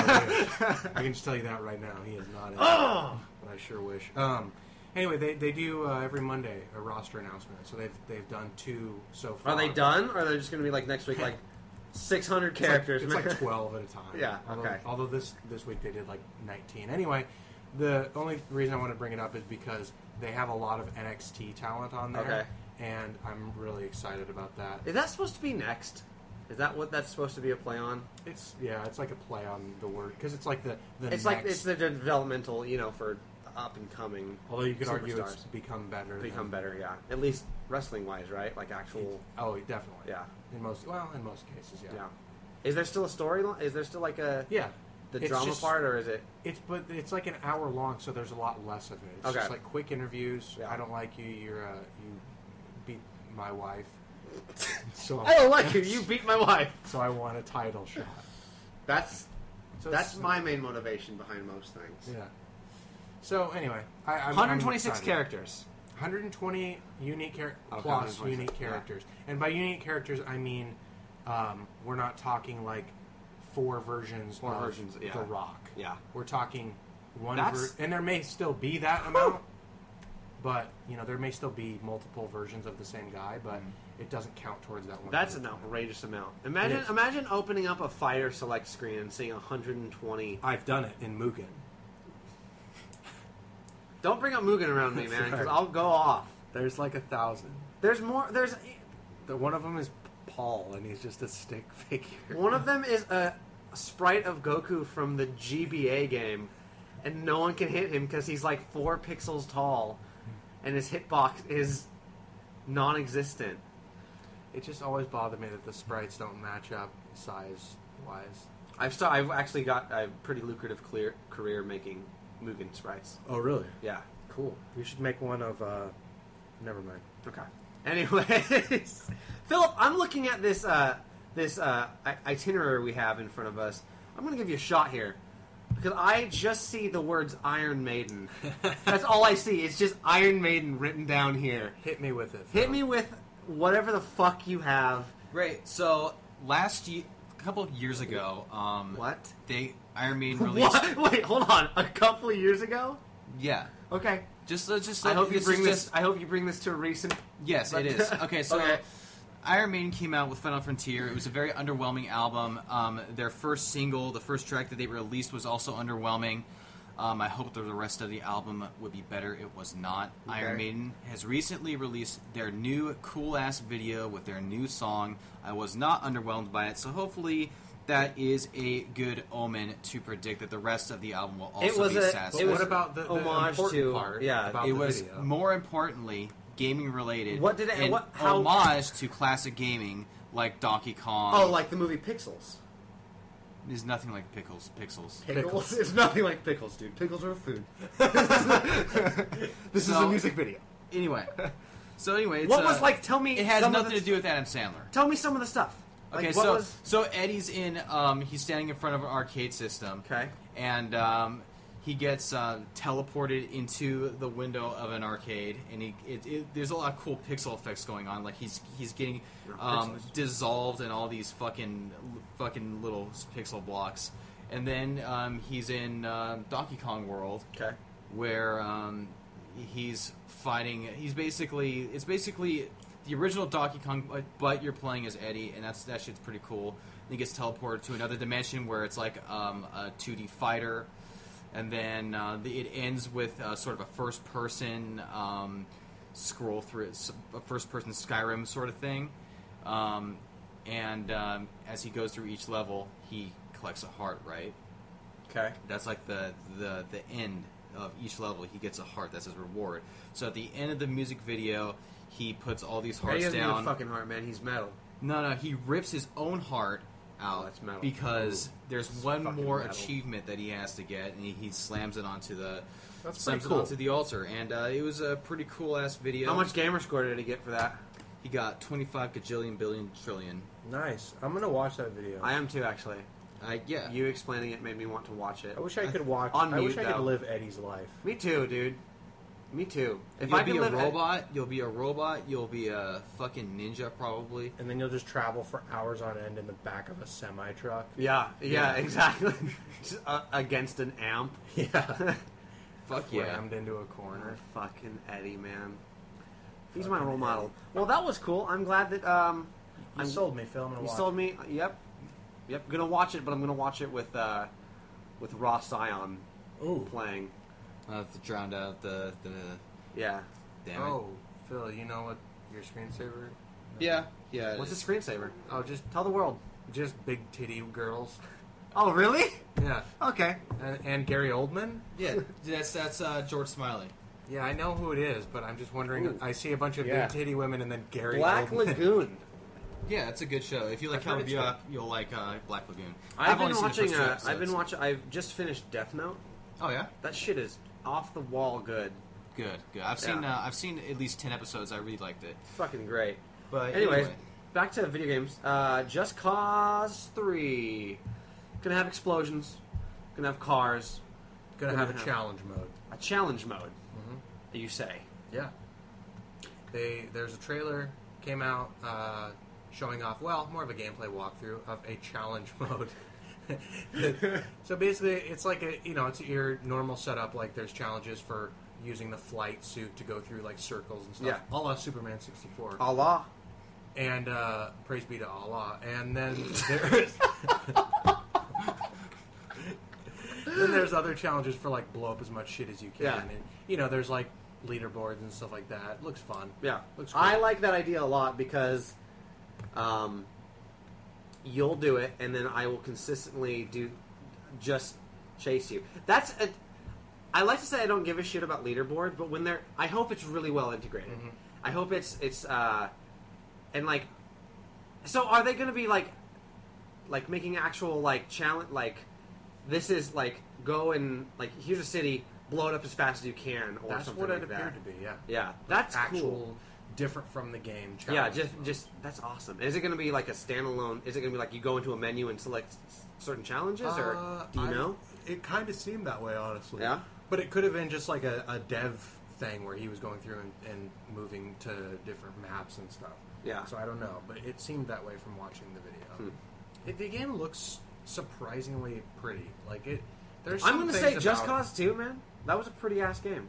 I can just tell you that right now. He is not in it. Oh! But I sure wish. Anyway, they do every Monday a roster announcement. So they've done 2 so far. Are they done, or are they just going to be like next week, like 600 characters? It's like 12 at a time. Yeah, okay. Although this week they did like 19. Anyway, the only reason I want to bring it up is because they have a lot of NXT talent on there. Okay. And I'm really excited about that. Is that supposed to be next? Is that what that's supposed to be a play on? It's like a play on the word because it's like the It's next, like it's the developmental, for up and coming. although you could argue it's superstars. become better. Become better, yeah. At least wrestling wise, right? Like actual. Oh, definitely. Yeah. In most cases, yeah. Yeah. Is there still a storyline? Is there still like the Yeah. It's drama just- part, or is it? It's like an hour long, so there's a lot less of it. It's Okay. just like quick interviews. Yeah. I don't like you. You beat my wife. So I don't like you. You beat my wife. So I want a title shot. That's So that's it's- my main motivation behind most things. Yeah. So anyway, I'm 126 excited. characters. 120 unique Okay, plus 126, unique yeah. characters, and by unique characters I mean we're not talking like 4 versions Four of versions, yeah. The Rock. Yeah. We're talking one, That's- and there may still be that amount, but there may still be multiple versions of the same guy, but it doesn't count towards that one. That's an outrageous amount. It Imagine is. imagine opening up a fighter select screen and seeing 120. I've done it in Mugen. Don't bring up Mugen around me, man, because Sorry. I'll go off. There's like 1,000. There's more. There's One of them is Paul, and he's just a stick figure. one of them is a sprite of Goku from the GBA game, and no one can hit him because he's like 4 pixels tall, and his hitbox is non-existent. It just always bothered me that the sprites don't match up size-wise. I've actually got a pretty lucrative career making Mugen sprites. Oh, really? Yeah. Cool. You should make one of, never mind. Okay. Anyways, Philip, I'm looking at this itinerary we have in front of us. I'm going to give you a shot here because I just see the words Iron Maiden. That's all I see. It's just Iron Maiden written down here. Hit me with it. Hit me with whatever the fuck you have. Right. So last year, a couple of years ago, What? Iron Maiden released. What? Wait, hold on. A couple of years ago? Yeah. Okay. Just I hope you this bring is this. just- I hope you bring this to a recent. Yes, it is. Okay, so Okay. Iron Maiden came out with Final Frontier. It was a very underwhelming album. Their first single, the first track that they released, was also underwhelming. I hoped that the rest of the album would be better. It was not. Okay. Iron Maiden has recently released their new cool-ass video with their new song. I was not underwhelmed by it, so hopefully that is a good omen to predict that the rest of the album will also be satisfying. What about the homage important to part? yeah. About It the was video? more importantly gaming related. What did it- and how- homage to classic gaming like Donkey Kong. Oh, like the movie Pixels. There's nothing like Pixels. Pickles. It's nothing like pickles, dude. Pickles are a food. This is So- a music video. Anyway, it's, What was like? Tell me. It has some of nothing the- to do with Adam Sandler. Tell me some of the stuff. Like, Okay, what so was... so Eddie's in. He's standing in front of an arcade system. Okay. And he gets teleported into the window of an arcade, and there's a lot of cool pixel effects going on. Like he's getting Pixels. dissolved in all these fucking little pixel blocks, and then he's in Donkey Kong World, Okay. where he's fighting. It's basically the original Donkey Kong, but you're playing as Eddie, and that shit's pretty cool. Then he gets teleported to another dimension where it's like a 2D fighter, and then it ends with sort of a first-person scroll through, a first-person Skyrim sort of thing. And as he goes through each level, he collects a heart, right? Okay. That's like the end of each level. He gets a heart. That's his reward. So at the end of the music video, he puts all these He hearts doesn't need a down. fucking heart, man. He's metal. No, he rips his own heart out that's metal. because there's one fucking more metal. achievement that he has to get, and he slams it onto the That's slams pretty cool. it onto the altar. And it was a pretty cool ass video. How much gamer score did he get for that? He got 25 gajillion billion trillion. Nice. I'm gonna watch that video. I am too, actually. Yeah. You explaining it made me want to watch it. I wish I could watch. On I wish mute, I could though. live Eddie's life. Me too, dude. Me too. If You'll I be could a live robot. You'll be a robot. You'll be a fucking ninja, probably. And then you'll just travel for hours on end in the back of a semi truck. Yeah, Yeah. exactly. Just, against an amp. Yeah. Fuck yeah. Rammed into a corner. Fucking Eddie, man. He's my role model. Well, that was cool. I'm glad that You sold me, Phil. I'm gonna you watch. sold me. Yep. Gonna watch it, but I'm gonna watch it with Ross Zion Ooh. playing. To drown out the Yeah. damn it. Oh, Phil, you know what your screensaver? Yeah. What's a screensaver? Oh, just Tell the world. big titty girls. Oh, really? Yeah, Okay. and Gary Oldman. Yeah, that's George Smiley. Yeah, I know who it is, but I'm just wondering. Ooh. I see a bunch of Yeah. big titty women, and then Gary Black Oldman. Lagoon. Yeah, it's a good show. If you like I've heard Cowboy it's Bebop, you'll like Black Lagoon. I've been only seen the watching. first two episodes. I've been watching. I've just finished Death Note. Oh yeah, That shit is off the wall good. good. Yeah. I've seen at least 10 episodes. I really liked it. Fucking great. But Anyways, anyway. back to video games. Just Cause 3. Gonna have explosions. Gonna have cars. Gonna have a challenge mode. A challenge mode. Mm-hmm. You say. Yeah. There's a trailer came out showing off, well, more of a gameplay walkthrough of a challenge mode. So basically, it's like it's your normal setup. Like there's challenges for using the flight suit to go through like circles and stuff. Yeah. A la Superman 64. Allah. And praise be to Allah. And then there's then there's other challenges for like blow up as much shit as you can. Yeah. And there's like leaderboards and stuff like that. It looks fun. Yeah. Looks cool. I like that idea a lot because you'll do it and then I will consistently just chase you. I like to say I don't give a shit about leaderboards, but when I hope it's really well integrated. Mhm. I hope it's and like, so are they going to be like making actual like challenge, like this is like go and like here's a city, blow it up as fast as you can, or That's something what like it that. appeared to be. Yeah. Yeah, that's Actual, cool. different from the game. Yeah, challenge. just that's awesome. Is it going to be like a standalone? Is it going to be like you go into a menu and select certain challenges, or do you know? It kind of seemed that way, honestly. Yeah? But it could have been just like a dev thing where he was going through and moving to different maps and stuff. Yeah. So I don't know, but it seemed that way from watching the video. Hmm. The game looks surprisingly pretty. Like it. There's. I'm some going to things say Just about- Cause 2, man. That was a pretty ass game. Yeah.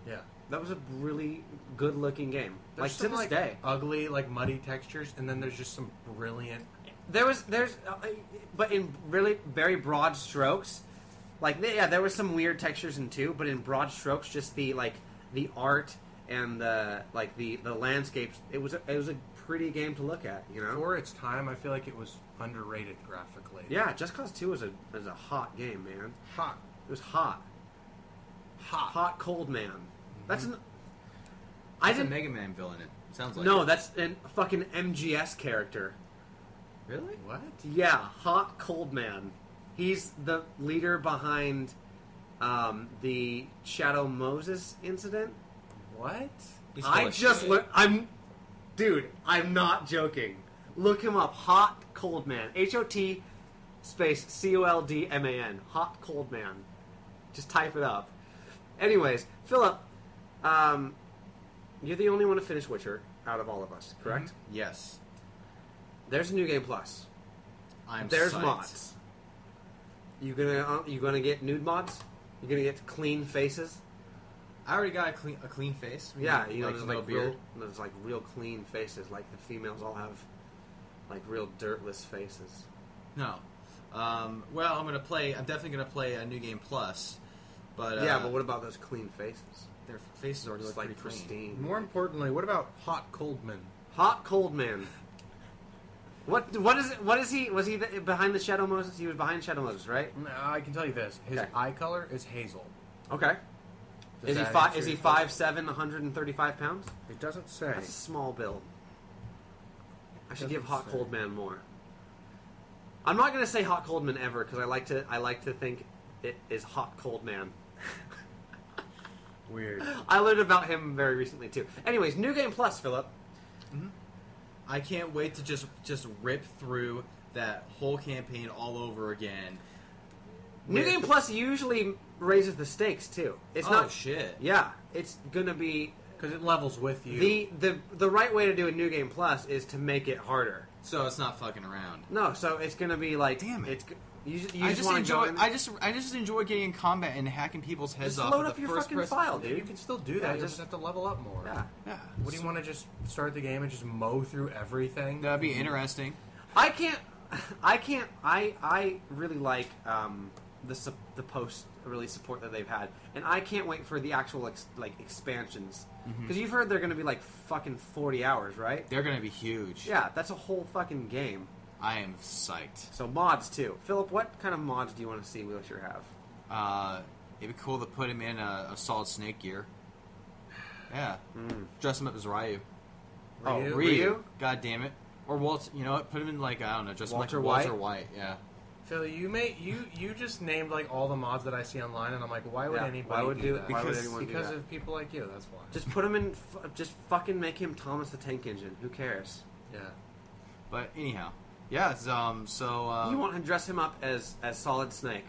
That was a really good looking game. There's To some, this day. ugly, muddy textures, and then there's just some brilliant. There's, but in really very broad strokes, there was some weird textures in 2, but in broad strokes, just the art and the landscapes. It was a pretty game to look at, you know. For its time, I feel like it was underrated graphically. Yeah, Just Cause 2 was a hot game, man. Hot. It was hot, hot, cold man. That's an. I There's a didn't. Mega Man villain. It sounds like No, it. that's a fucking MGS character. Really. What? Yeah, Hot Cold Man. He's the leader behind the Shadow Moses incident. What? He's full I of just shit. look. Dude, I'm not joking. Look him up. Hot Cold Man. HOT space COLDMAN. Hot Cold Man. Just type it up. Anyways, Philip, you're the only one to finish Witcher out of all of us, correct? Yes. There's a New Game Plus. There's psyched. mods. You gonna get nude mods? You gonna get clean faces? I already got a clean face. Yeah, you know, like there's no like beard. real clean faces. Like the females all have like real dirtless faces. No. Well, I'm definitely gonna play a New Game Plus, but Yeah, but what about those clean faces? their faces already Just look like pretty clean. pristine. More importantly, what about Hot Coldman? Hot Cold Man. What is it? What is he? Was he behind the Shadow Moses? He was behind Shadow Moses, right? No, I can tell you this: his Okay. eye color is hazel. Okay. Does Is he that five? answer Is he your question? 5'7", 135 pounds? It doesn't say. That's a small build. I should Doesn't give Hot say. Cold Man more. I'm not gonna say Hot Cold Man ever because I like to think it is Hot Cold Man. Weird. I learned about him very recently too. Anyways, New Game Plus, Philip. I can't wait to just rip through that whole campaign all over again. New With- Game Plus usually raises the stakes too. It's Oh not. shit! Yeah, it's gonna be Because it levels with you. the right way to do a New Game Plus is to make it harder. So it's not fucking around. No, so it's gonna be like, Damn it. It's you I just just want to enjoy. go in, I just enjoy getting in combat and hacking people's heads Just off. load with up the your first fucking person. file, Yeah, dude. you can still do Yeah, that. You just- just have to level up more. Yeah. Yeah. What do you want to just start the game and just mow through everything? That'd be interesting. I can't. I really like the post release support that they've had, and I can't wait for the actual expansions because you've heard they're going to be like fucking 40 hours, right? They're gonna be huge. Yeah, that's a whole fucking game. I am psyched. So mods too. Philip, what kind of mods do you want to see Witcher have? It'd be cool to put him in a solid Snake gear. Yeah. Dress him up as Ryu. Oh, Ryu? Ryu? God damn it. Or Walter. You know what? Put him in like I don't know. Dress him Walter like Walter White? White. Yeah. Phil, you just named like all the mods that I see online, and I'm like, why would Yeah, anybody why would do do- that? why would Because- anyone do because that? of people like you. That's why. Just put him in. Just fucking make him Thomas the Tank Engine. Who cares? Yeah. But anyhow, yeah. It's, You want to dress him up as Solid Snake?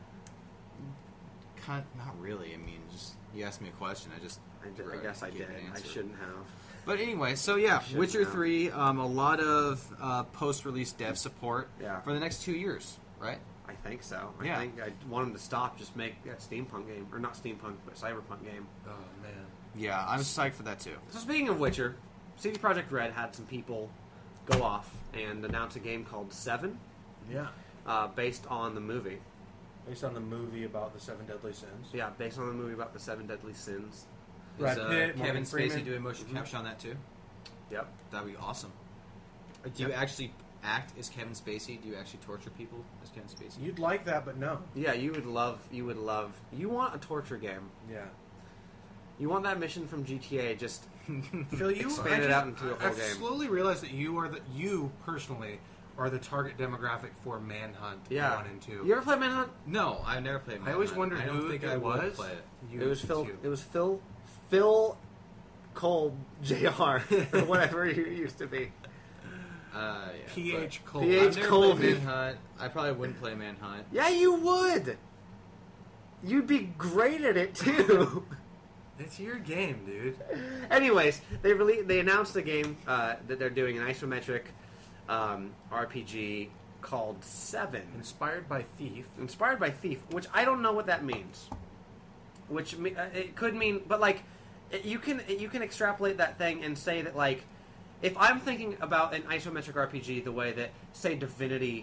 not really. I mean, just you asked me a question. I guess I gave did. an I answer. shouldn't have. But anyway, so yeah, Shouldn't Witcher have. 3, a lot of post-release dev support Yeah. for the next 2 years, right? I think so. Yeah. I think I want him to stop. Just make a steampunk game, or not steampunk, but cyberpunk game. Oh man. Yeah, I'm psyched for that too. So speaking of Witcher, CD Projekt Red had some people go off and announce a game called Seven, Yeah. based on the movie. Based on the movie about the Seven Deadly Sins. Yeah, based on the movie about the Seven Deadly Sins. Brad Is, Pitt, Kevin Morgan Spacey Freeman. doing motion capture on that too? Yep. That'd be awesome. Do you actually act as Kevin Spacey? Do you actually torture people as Kevin Spacey? You'd like that, but no. Yeah, you would love. You want a torture game. Yeah. You want that mission from GTA. Just Phil, you Expand it out into a whole I've game. slowly realized that you personally are the target demographic for Manhunt 1 and 2. You ever play Manhunt? No, I've never played. I always Manhunt. wondered I don't who think it I would was. play it. You, It was Phil. you. It was Phil Cole Jr. or whatever he used to be. Yeah, PH but Cole. PH I've never Colby. played Manhunt. I probably wouldn't play Manhunt. Yeah, you would. You'd be great at it too. It's your game, dude. Anyways, they announced a game that they're doing, an isometric RPG called Seven, Inspired by Thief. inspired by Thief, which I don't know what that means. Which it could mean, but like you can extrapolate that thing and say that, like, if I'm thinking about an isometric RPG the way that, say, Divinity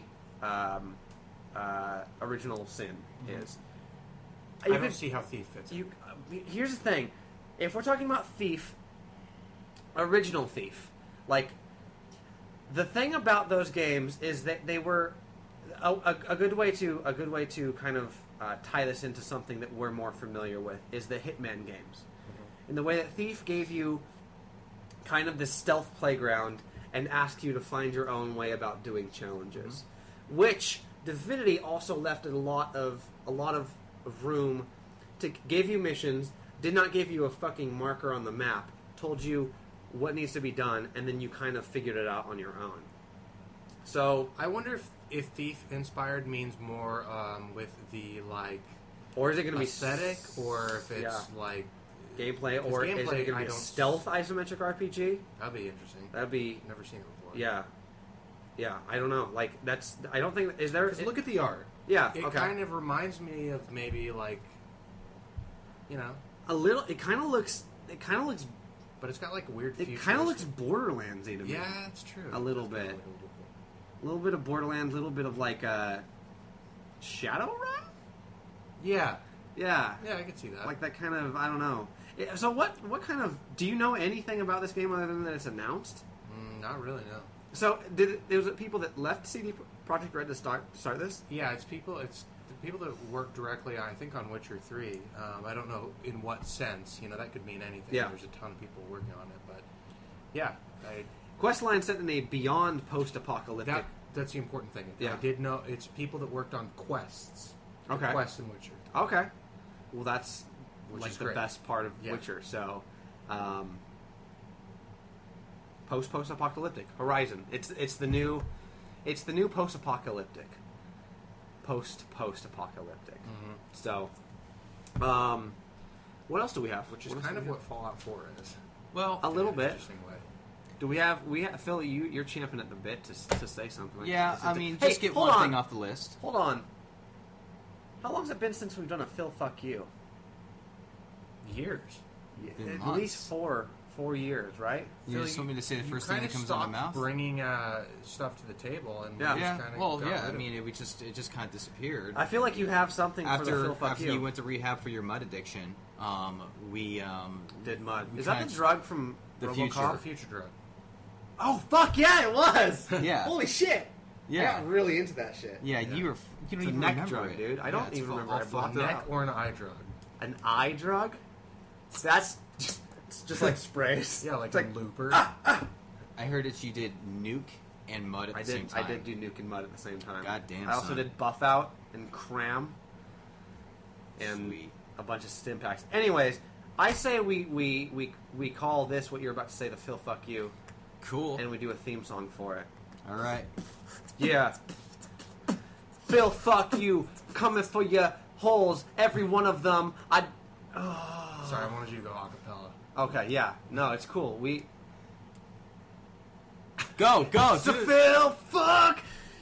Original Sin is, I don't see how Thief fits. Here's the thing: if we're talking about Thief, original Thief, like, the thing about those games is that they were a good way to kind of tie this into something that we're more familiar with is the Hitman games, in the way that Thief gave you kind of this stealth playground and asked you to find your own way about doing challenges, which Divinity also left a lot of room to give you missions, did not give you a fucking marker on the map, told you what needs to be done, and then you kind of figured it out on your own. So I wonder if Thief inspired means more with the, like, or is it going to be aesthetic, or if it's like gameplay, or is it going to be a stealth isometric RPG? That'd be interesting. That'd be Never seen it before. Yeah. I don't know. Like, that's. I don't think is there. Look at the art. Yeah. It okay. kind of reminds me of maybe, like, you know, a little. It kind of looks. but it's got like weird. It kind of looks Borderlandsy to me. Yeah, that's true. A little bit. A little bit of Borderlands. A little bit of like Shadowrun. Yeah. Yeah. Yeah, I could see that. Like that kind of. I don't know. So what kind of? Do you know anything about this game other than that it's announced? Not really, no. So was it people that left CD Projekt Red to start this? Yeah, it's the people that work directly, I think, on Witcher 3. I don't know in what sense. You know, that could mean anything. Yeah. There's a ton of people working on it, but yeah, Questline set in a beyond post-apocalyptic. that's the important thing. Yeah. I did know it's people that worked on quests. Okay. Quests in Witcher. Okay. Well, that's Which like is the great. best part of Yeah. Witcher. So, post-apocalyptic Horizon. It's the new post-apocalyptic. Post-apocalyptic. Mm-hmm. So, what else do we have? Which is kind of what Fallout 4 is. Well, a little In an bit. interesting way. Do we have Phil? You're champing at the bit to say something. Like yeah, this. I mean, Hey, just get hold one on. thing off the list. Hold on. How long's it been since we've done a Phil fuck you? Years. Been At months. least 4 years, right? You just want me to say the first thing that comes out of my mouth? Bringing stuff to the table, and Yeah. we Yeah, just kinda well, got yeah. rid I of mean, it just kind of disappeared. I feel like you have something for the Phil fuck after you went to rehab for your mud addiction, we did mud. we Is that kinda- the drug from the RoboCop? future. the future drug. Oh fuck yeah, it was. Yeah. Holy shit. Yeah. I got really into that shit. Yeah, you don't It's a even neck remember drug, it. dude. I Yeah, don't it's even remember. all I blocked fucked it Neck out. or an eye drug. An eye drug? That's just like sprays. Yeah, like It's a looper. I heard that you did nuke and mud at the I same did. time. I did do nuke and mud at the same time. God damn, I also son. did buff out and cram, and Sweet. a bunch of stim packs. Anyways, I say we call this what you're about to say the Phil fuck you, Cool. and we do a theme song for it. All right. Yeah. Phil fuck you, coming for your holes, every one of them. Sorry, I wanted you to go acapella. Okay, yeah. No, it's cool. We Go. So dude. Phil fuck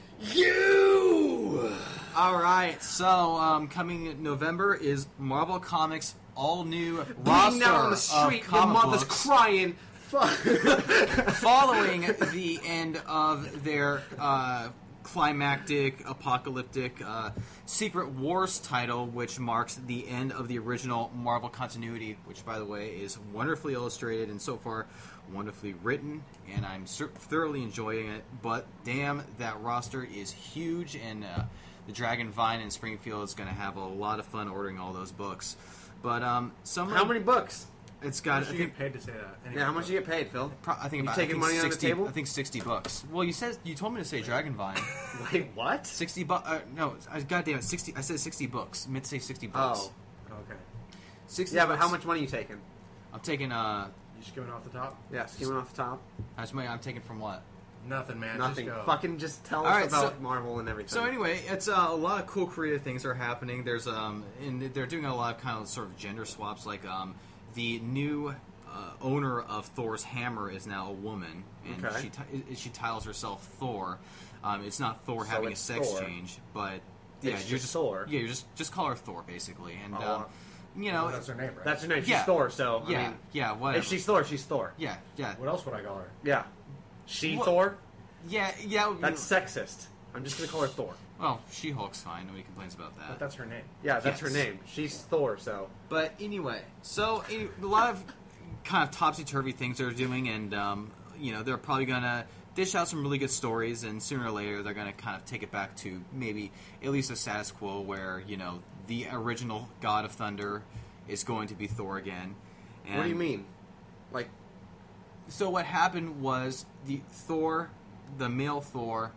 you. All right. So coming in November is Marvel Comics' all new roster Bleeding out on the street, of your comic mother's books. crying. Fuck. Following the end of their climactic, apocalyptic Secret Wars title, which marks the end of the original Marvel continuity, which, by the way, is wonderfully illustrated and so far wonderfully written, and I'm thoroughly enjoying it. But damn, that roster is huge, and the Dragon Vine in Springfield is going to have a lot of fun ordering all those books. But How many books? It's How got. much I you think get paid to say that? Anyway, Yeah, how much you get paid, Phil? I think You about taking I think money on the 60, table? I think $60. Well, you told me to say Dragon Vine. Wait, what? 60 bucks. No, goddamn it, 60. I said 60 books. I meant to say 60 bucks. Oh. Okay. 60. Yeah, but how bucks. much money are you taking? I'm taking. You just giving off the top? Yeah, skimming off the top. How much money I'm taking from what? Nothing, man. Nothing. Just go. Fucking just tell All us right, about so- Marvel and everything. So anyway, it's a lot of cool creative things are happening. There's and they're doing a lot of kind of sort of gender swaps. Like the new owner of Thor's hammer is now a woman, and Okay. she titles herself Thor. It's not Thor So having a it's sex Thor. change, but yeah, It's you're just Thor. Yeah, you're just call her Thor basically, and Oh, you know, That's her name, right? That's her name. She's Yeah. Thor. So I yeah, mean, yeah, whatever. if she's Thor, she's Thor. yeah, yeah, What else would I call her? Yeah. She What- Thor. yeah, yeah. That's sexist. I'm just gonna call her Thor. well, She-Hulk's fine. Nobody complains about that. But that's her name. Yeah, that's Yes. her name. She's Thor. So But anyway, so a lot of kind of topsy-turvy things they're doing, and you know, they're probably gonna dish out some really good stories, and sooner or later they're gonna kind of take it back to maybe at least a status quo where, you know, the original God of Thunder is going to be Thor again. And what do you mean? Like, So what happened was the male Thor,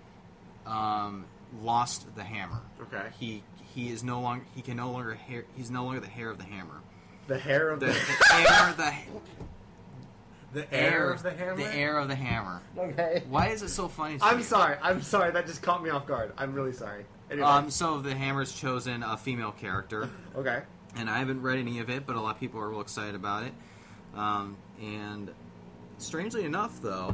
lost the hammer. okay, He's no longer the hair of the hammer. the hair of The the. heir The heir of the hammer? The heir of the hammer. Okay. Why is it so funny to I'm you? sorry. I'm sorry. That just caught me off guard. I'm really sorry. Anyway. So the hammer's chosen a female character, Okay. and I haven't read any of it, but a lot of people are real excited about it. And strangely enough, though,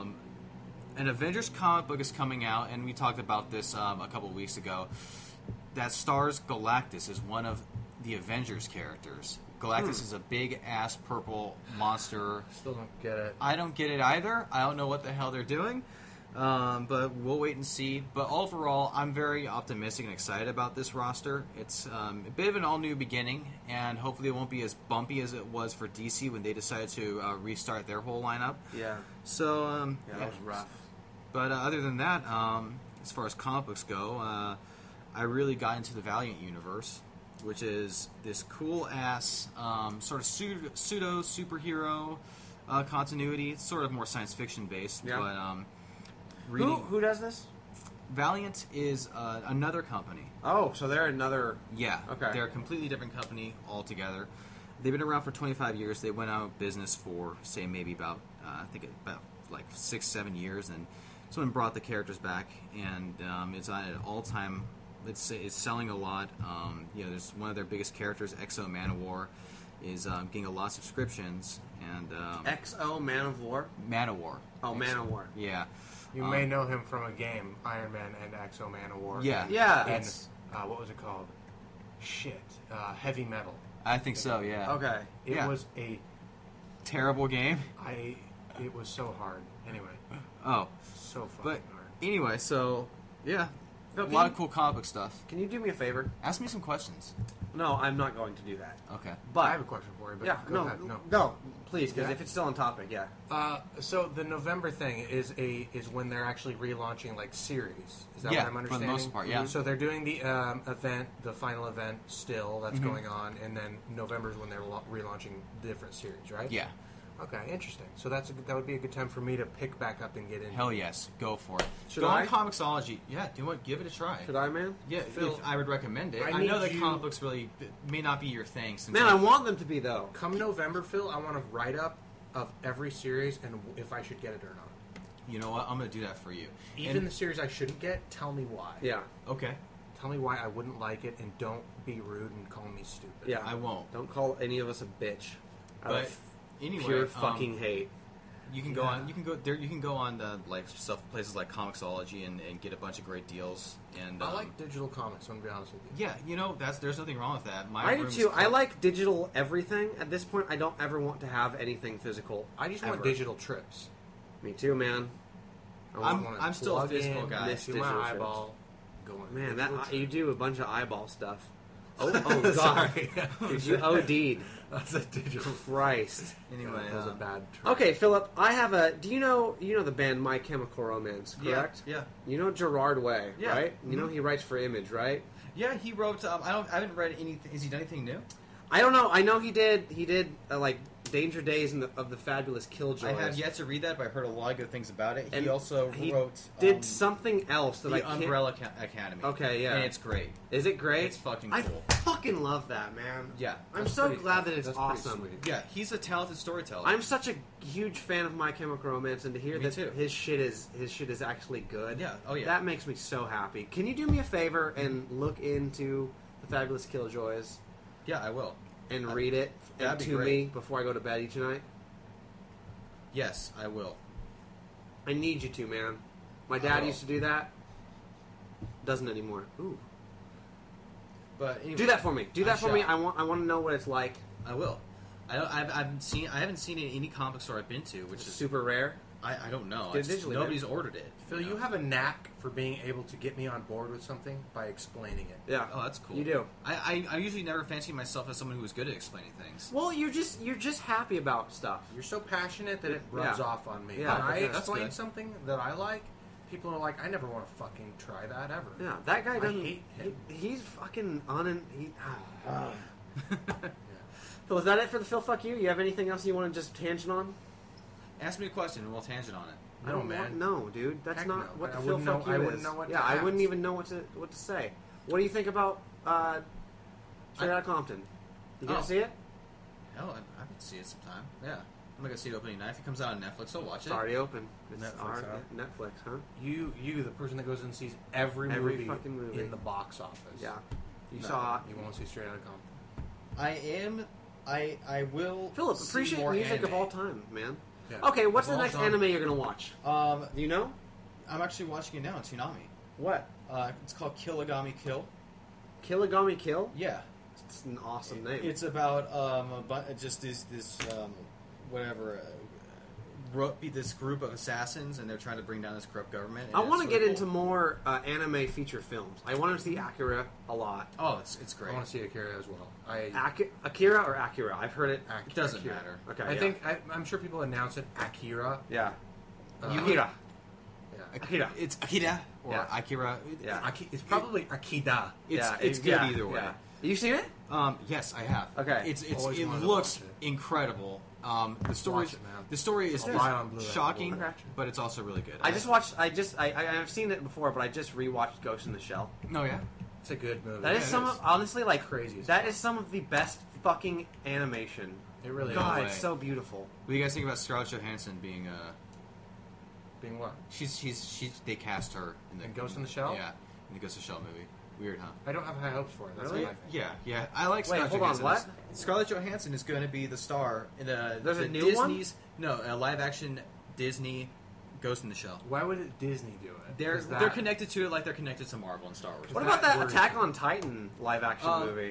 an Avengers comic book is coming out, and we talked about this a couple weeks ago, that stars Galactus as one of the Avengers characters. Galactus is a big-ass purple monster. Still don't get it. I don't get it either. I don't know what the hell they're doing, but we'll wait and see. But overall, I'm very optimistic and excited about this roster. It's a bit of an all-new beginning, and hopefully it won't be as bumpy as it was for DC when they decided to restart their whole lineup. Yeah. So, Yeah, that was rough. But other than that, as far as comic books go, I really got into the Valiant universe, which is this cool-ass sort of pseudo superhero continuity. It's sort of more science fiction based, Yeah. but reading Who does this? Valiant is another company. Oh, so they're another. Yeah, Okay. they're a completely different company altogether. They've been around for 25 years. They went out of business for, say, maybe about about like 6-7 years, and someone brought the characters back, and it's at an all-time. It's selling a lot. You know, there's one of their biggest characters, Exo Manowar, is getting a lot of subscriptions, and XO Man of War. Manowar. Oh, Man of War. Yeah. You may know him from a game, Iron Man and Exo Manowar. Yeah. Yeah. In, That's- what was it called? Heavy Metal. I think so. Yeah. Okay. It Yeah. was a. Terrible game. It was so hard. Anyway, Oh, so fucking but hard. anyway, so yeah, Phil, a can lot you- of cool comic book stuff. Can you do me a favor? Ask me some questions. No, I'm not going to do that. Okay. But I have a question for you, but yeah, go ahead. No. go, please, because Yeah? if it's still on topic, yeah. So the November thing is when they're actually relaunching like series. Is that Yeah, what I'm for the understanding? most part, yeah. So they're doing the event, the final event still that's Mm-hmm. going on, and then November is when they're relaunching different series, right? Yeah. Okay, interesting. So that would be a good time for me to pick back up and get in. Hell yes, go for it. Should go I? on Comixology. Yeah, do it. Give it a try. Should I, man? Yeah, Phil, I would recommend it. I I know need that you- comic books really may not be your thing. Since Man, I want them to be though. Come November, Phil, I want a write up of every series and if I should get it or not. you know what? I'm gonna do that for you. Even And- the series I shouldn't get, tell me why. Yeah, okay, Tell me why I wouldn't like it, and don't be rude and call me stupid. yeah. I won't. Don't call any of us a bitch. Out But of anyway, pure fucking hate. You can go Yeah. on. You can go there. You can go on the like stuff places like Comixology and get a bunch of great deals. And I like digital comics, I'm going to be honest with you. yeah, you know there's nothing wrong with that. My I do room's too. I full- like digital everything. At this point, I don't ever want to have anything physical. I just ever. want digital trips. Me too, man. I I'm- want, I'm still a plug physical in, guy. Miss See my digital eyeball. Go on. man, Digital that trip. you do a bunch of eyeball stuff. Oh god, Sorry. Dude, you OD'd. That's a digital. Christ. Anyway, that was a bad trip. Okay, Philip, I have a. Do you know the band My Chemical Romance? Correct. Yeah. You know Gerard Way, Yeah. right? You know he writes for Image, right? Yeah, he wrote. I haven't read anything. Has he done anything new? I don't know. I know he did. He did like Danger Days of the Fabulous Killjoys. I have yet to read that, but I heard a lot of good things about it. And he also he wrote. Did something else that I the can't. Umbrella Academy. Okay, yeah. and it's great. Is it great? It's fucking I cool. fucking love that, man. Yeah, I'm That's so pretty- glad that it's that's pretty awesome. sweet. yeah. He's a talented storyteller. I'm such a huge fan of My Chemical Romance, and to hear Me that too. his shit is actually good. Yeah, oh, yeah. That makes me so happy. Can you do me a favor and look into the Fabulous Killjoys Yeah, I will. and read it that'd be to me great. before I go to bed each night? Yes, I will. I need you to, man. My I dad will. used to do that. Doesn't anymore. Ooh. But anyway, Do that for me. Do that for me. shall. I want to know what it's like. I will. I haven't seen it in any comic store I've been to, which is Super rare. I don't know. Get digitally, Nobody's ordered it. Phil, you have a knack for being able to get me on board with something by explaining it. Yeah. Oh, that's cool. You do. I usually never fancy myself as someone who was good at explaining things. Well, you're just happy about stuff. You're so passionate that it rubs Yeah. off on me. Yeah, when I that's explain good. something that I like, people are like, I never want to fucking try that ever. Yeah, that guy I doesn't. hate him. He's fucking on. Phil, is that it for the Phil? Fuck you. You have anything else you want to just tangent on? Ask me a question and we'll tangent on it. No, I don't man. want- No, dude. That's Heck not no. what the I Phil wouldn't fuck know- you I is. wouldn't know what to yeah, I wouldn't ask. even know what to say. What do you think about Straight Outta Compton? You gonna Oh. see it? Hell, I would see it sometime. Yeah. I'm not gonna see it opening night. If it comes out on Netflix, I'll watch It's it. already open. It's Netflix, already huh? Netflix, huh? You, the person that goes and sees every fucking movie in the box office. Yeah. You No. saw You won't see Straight Outta Compton. I will. Philip. see Appreciate more music anime. of all time, man. Yeah. Okay, what's Of the all next time. anime you're gonna watch? Do you know? I'm actually watching it now on Toonami. What? It's called Killigami Kill. Killigami Kill? Yeah. It's an awesome name. It's about just this whatever this group of assassins, and they're trying to bring down this corrupt government. I and want it's to get really into cool. more anime feature films. I want to see Akira a lot. Oh, it's I great. want to see Akira as well. Akira or Akira? I've heard it. It doesn't Akira. matter. Okay, I yeah. think I'm sure people announce it Akira. Yeah. Uh, Akira. Yeah. Akira. It's Akira or Yeah. Akira. Yeah. It's probably Akida. It's good yeah, either way. yeah. You seen it? Yes, I have. Okay. Always It wanted to looks watch incrable. The Watch it, man. story is I'll buy it on Blu-ray. shocking, Okay. but it's also really good. I've seen it before, but I just rewatched Ghost in the Shell. No, yeah. It's a good movie. That is it some is. of, honestly, like, Crazy as that fuck. is some of the best fucking animation. It really God, way. it's so beautiful. What do you guys think about Scarlett Johansson being Being what? they cast her in the In Ghost in the Shell? Yeah, in the Ghost in the Shell movie. Weird, huh? I don't have high hopes for it. That's Really? what I think. Yeah. I like Wait, Scarlett hold on, Johansson. what? Scarlett Johansson is going to be the star in There's the a new one? Disney's a live action Disney Ghost in the Shell. Why would Disney do it? They're 'Cause that- they're connected to it like they're connected to Marvel and Star Wars. What that about that worries Attack me. on Titan live action movie?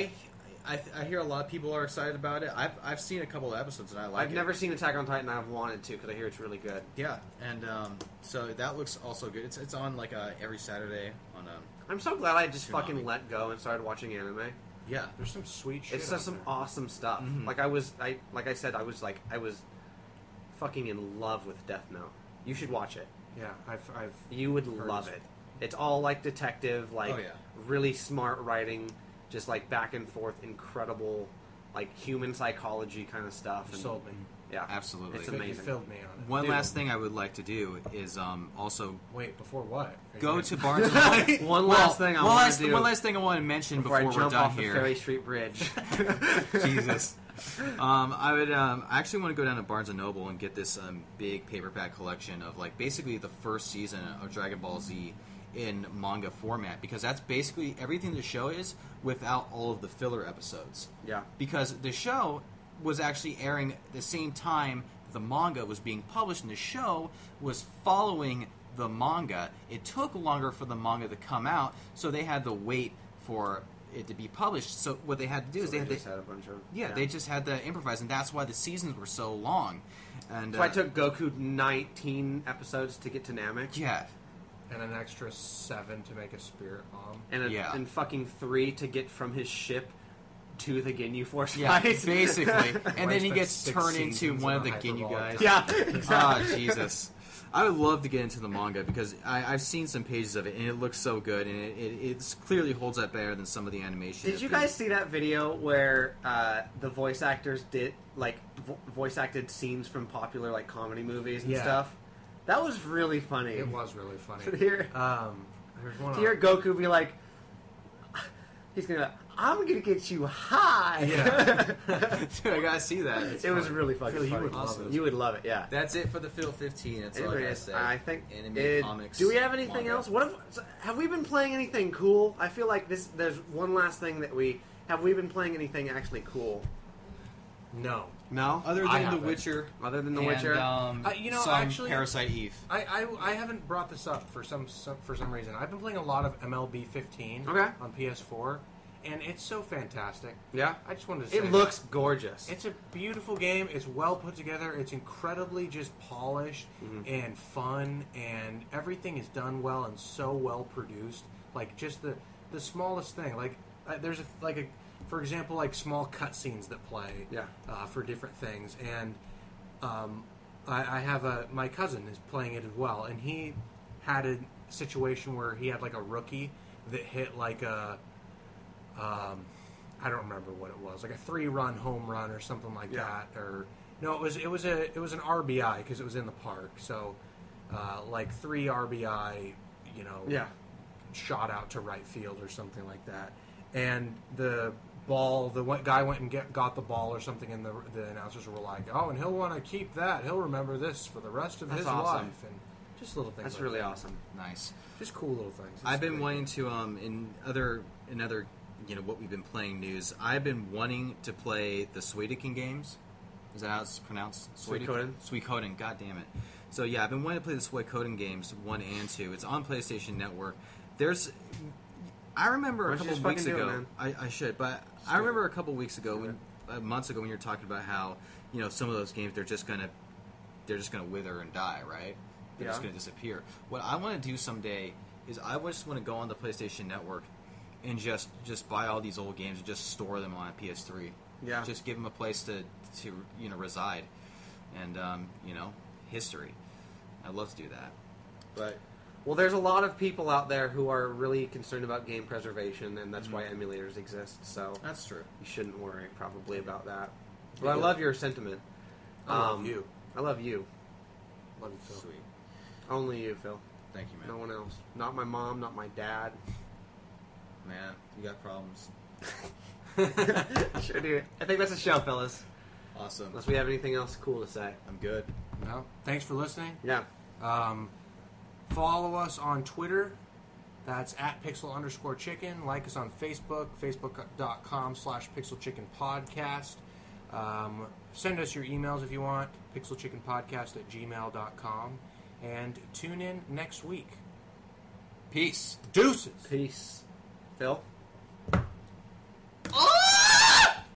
I hear a lot of people are excited about it. I've seen a couple of episodes and I like I've it. never seen Attack on Titan. I've wanted to because I hear it's really good. Yeah, and so that looks also good. It's on like every Saturday on I'm so glad I just Tsunami. fucking let go and started watching anime. yeah. There's some sweet shit. It's out just some there. awesome stuff. Mhm. Like I was fucking in love with Death Note. You should watch it. Yeah, I've You would Heard love it's- it. It's all like detective, like Oh, yeah. really smart writing, just like back and forth, incredible, like human psychology kind of stuff. you And, sold me. yeah, Absolutely. It's You amazing. filled me on it. One Dude. last thing I would like to do is also Wait, before what? Are you go gonna- to Barnes and Noble. One last thing I want to do One last thing I want to mention before I before we're jump done off the here. Ferry Street Bridge. Jesus. I would. I actually want to go down to Barnes and Noble and get this big paperback collection of like basically the first season of Dragon Ball Z in manga format because that's basically everything the show is without all of the filler episodes. Yeah. Because the show was actually airing at the same time the manga was being published, and the show was following the manga. It took longer for the manga to come out, so they had to wait for it to be published. So what they had to do is So they had just to, had a bunch of they just had to improvise, and that's why the seasons were so long. And So I took Goku 19 episodes to get to Namek, yeah, and an extra 7 to make a spirit bomb. and fucking 3 to get from his ship to the Ginyu Force yeah, fight. basically. And Why then he spend gets 6 turned into seasons one in of the a Ginyu hyperbolic guys. yeah, Ah, exactly. Jesus. I would love to get into the manga because I've seen some pages of it and it looks so good and it clearly holds up better than some of the animation. Did you guys see that video where the voice actors did like voice acted scenes from popular like comedy movies and Yeah. stuff? That was really funny. It was really funny. To hear, There's one. to hear Goku be like, he's gonna, I'm gonna get you high. Yeah. Dude, I gotta see that. It's it was fun. really fucking Phil, you funny. would love it. You would love it, yeah. That's it for the Phil 15. That's all I gotta Anyways, say. I think. Anime, comics. Do we have anything manga. else? What have we been playing anything cool? I feel like this. There's one last thing that we have. We been playing anything actually cool? No. No, Other I than The haven't. Witcher. other than The and, Witcher. You know, some actually- Parasite Eve. I haven't brought this up for some reason. I've been playing a lot of MLB 15 Okay. on PS4, and it's so fantastic. Yeah. I just wanted to say It looks gorgeous. it's a beautiful game. It's well put together. It's incredibly just polished and fun, and everything is done well and so well produced. Like just the smallest thing. Like there's for example, like small cutscenes that play for different things, and I have my cousin is playing it as well, and he had a situation where he had like a rookie that hit like a I don't remember what it was, like a 3-run home run or something like that, or no, it was an RBI because it was in the park, so like 3 RBI, shot out to right field or something like that, and the guy went and got the ball or something, and the announcers were like, oh, and he'll want to keep that, he'll remember this for the rest of his awesome. life, and just little things. That's like really that. awesome. Nice. Just cool little things. It's I've been great. wanting to in other what we've been playing news. I've been wanting to play the Suikoden games. Is that how it's pronounced? Suikoden? Suikoden. God damn it. So yeah, I've been wanting to play the Suikoden games 1 and 2. It's on PlayStation Network. I remember Why a don't you couple just of weeks fucking do ago. it, man? I should, but I remember a couple of weeks ago, months ago, when you were talking about how some of those games they're just gonna wither and die, right? They're just gonna disappear. What I want to do someday is I just want to go on the PlayStation Network and just buy all these old games and just store them on PS3. Yeah. Just give them a place to reside, and history. I'd love to do that, but. Well, there's a lot of people out there who are really concerned about game preservation, and that's why emulators exist. So That's true. you shouldn't worry probably about that. But I love your sentiment. I love you. I love you. Love you, Phil. Sweet. Only you, Phil. Thank you, man. No one else. Not my mom. Not my dad. Man, you got problems. Sure do. I think that's a show, fellas. Awesome. Unless we have anything else cool to say. I'm good. No, thanks for listening. Yeah. Follow us on Twitter. That's at pixel_chicken. Like us on Facebook, facebook.com/pixelchickenpodcast. Send us your emails if you want, pixelchickenpodcast@gmail.com. And tune in next week. Peace. Deuces! Peace. Phil?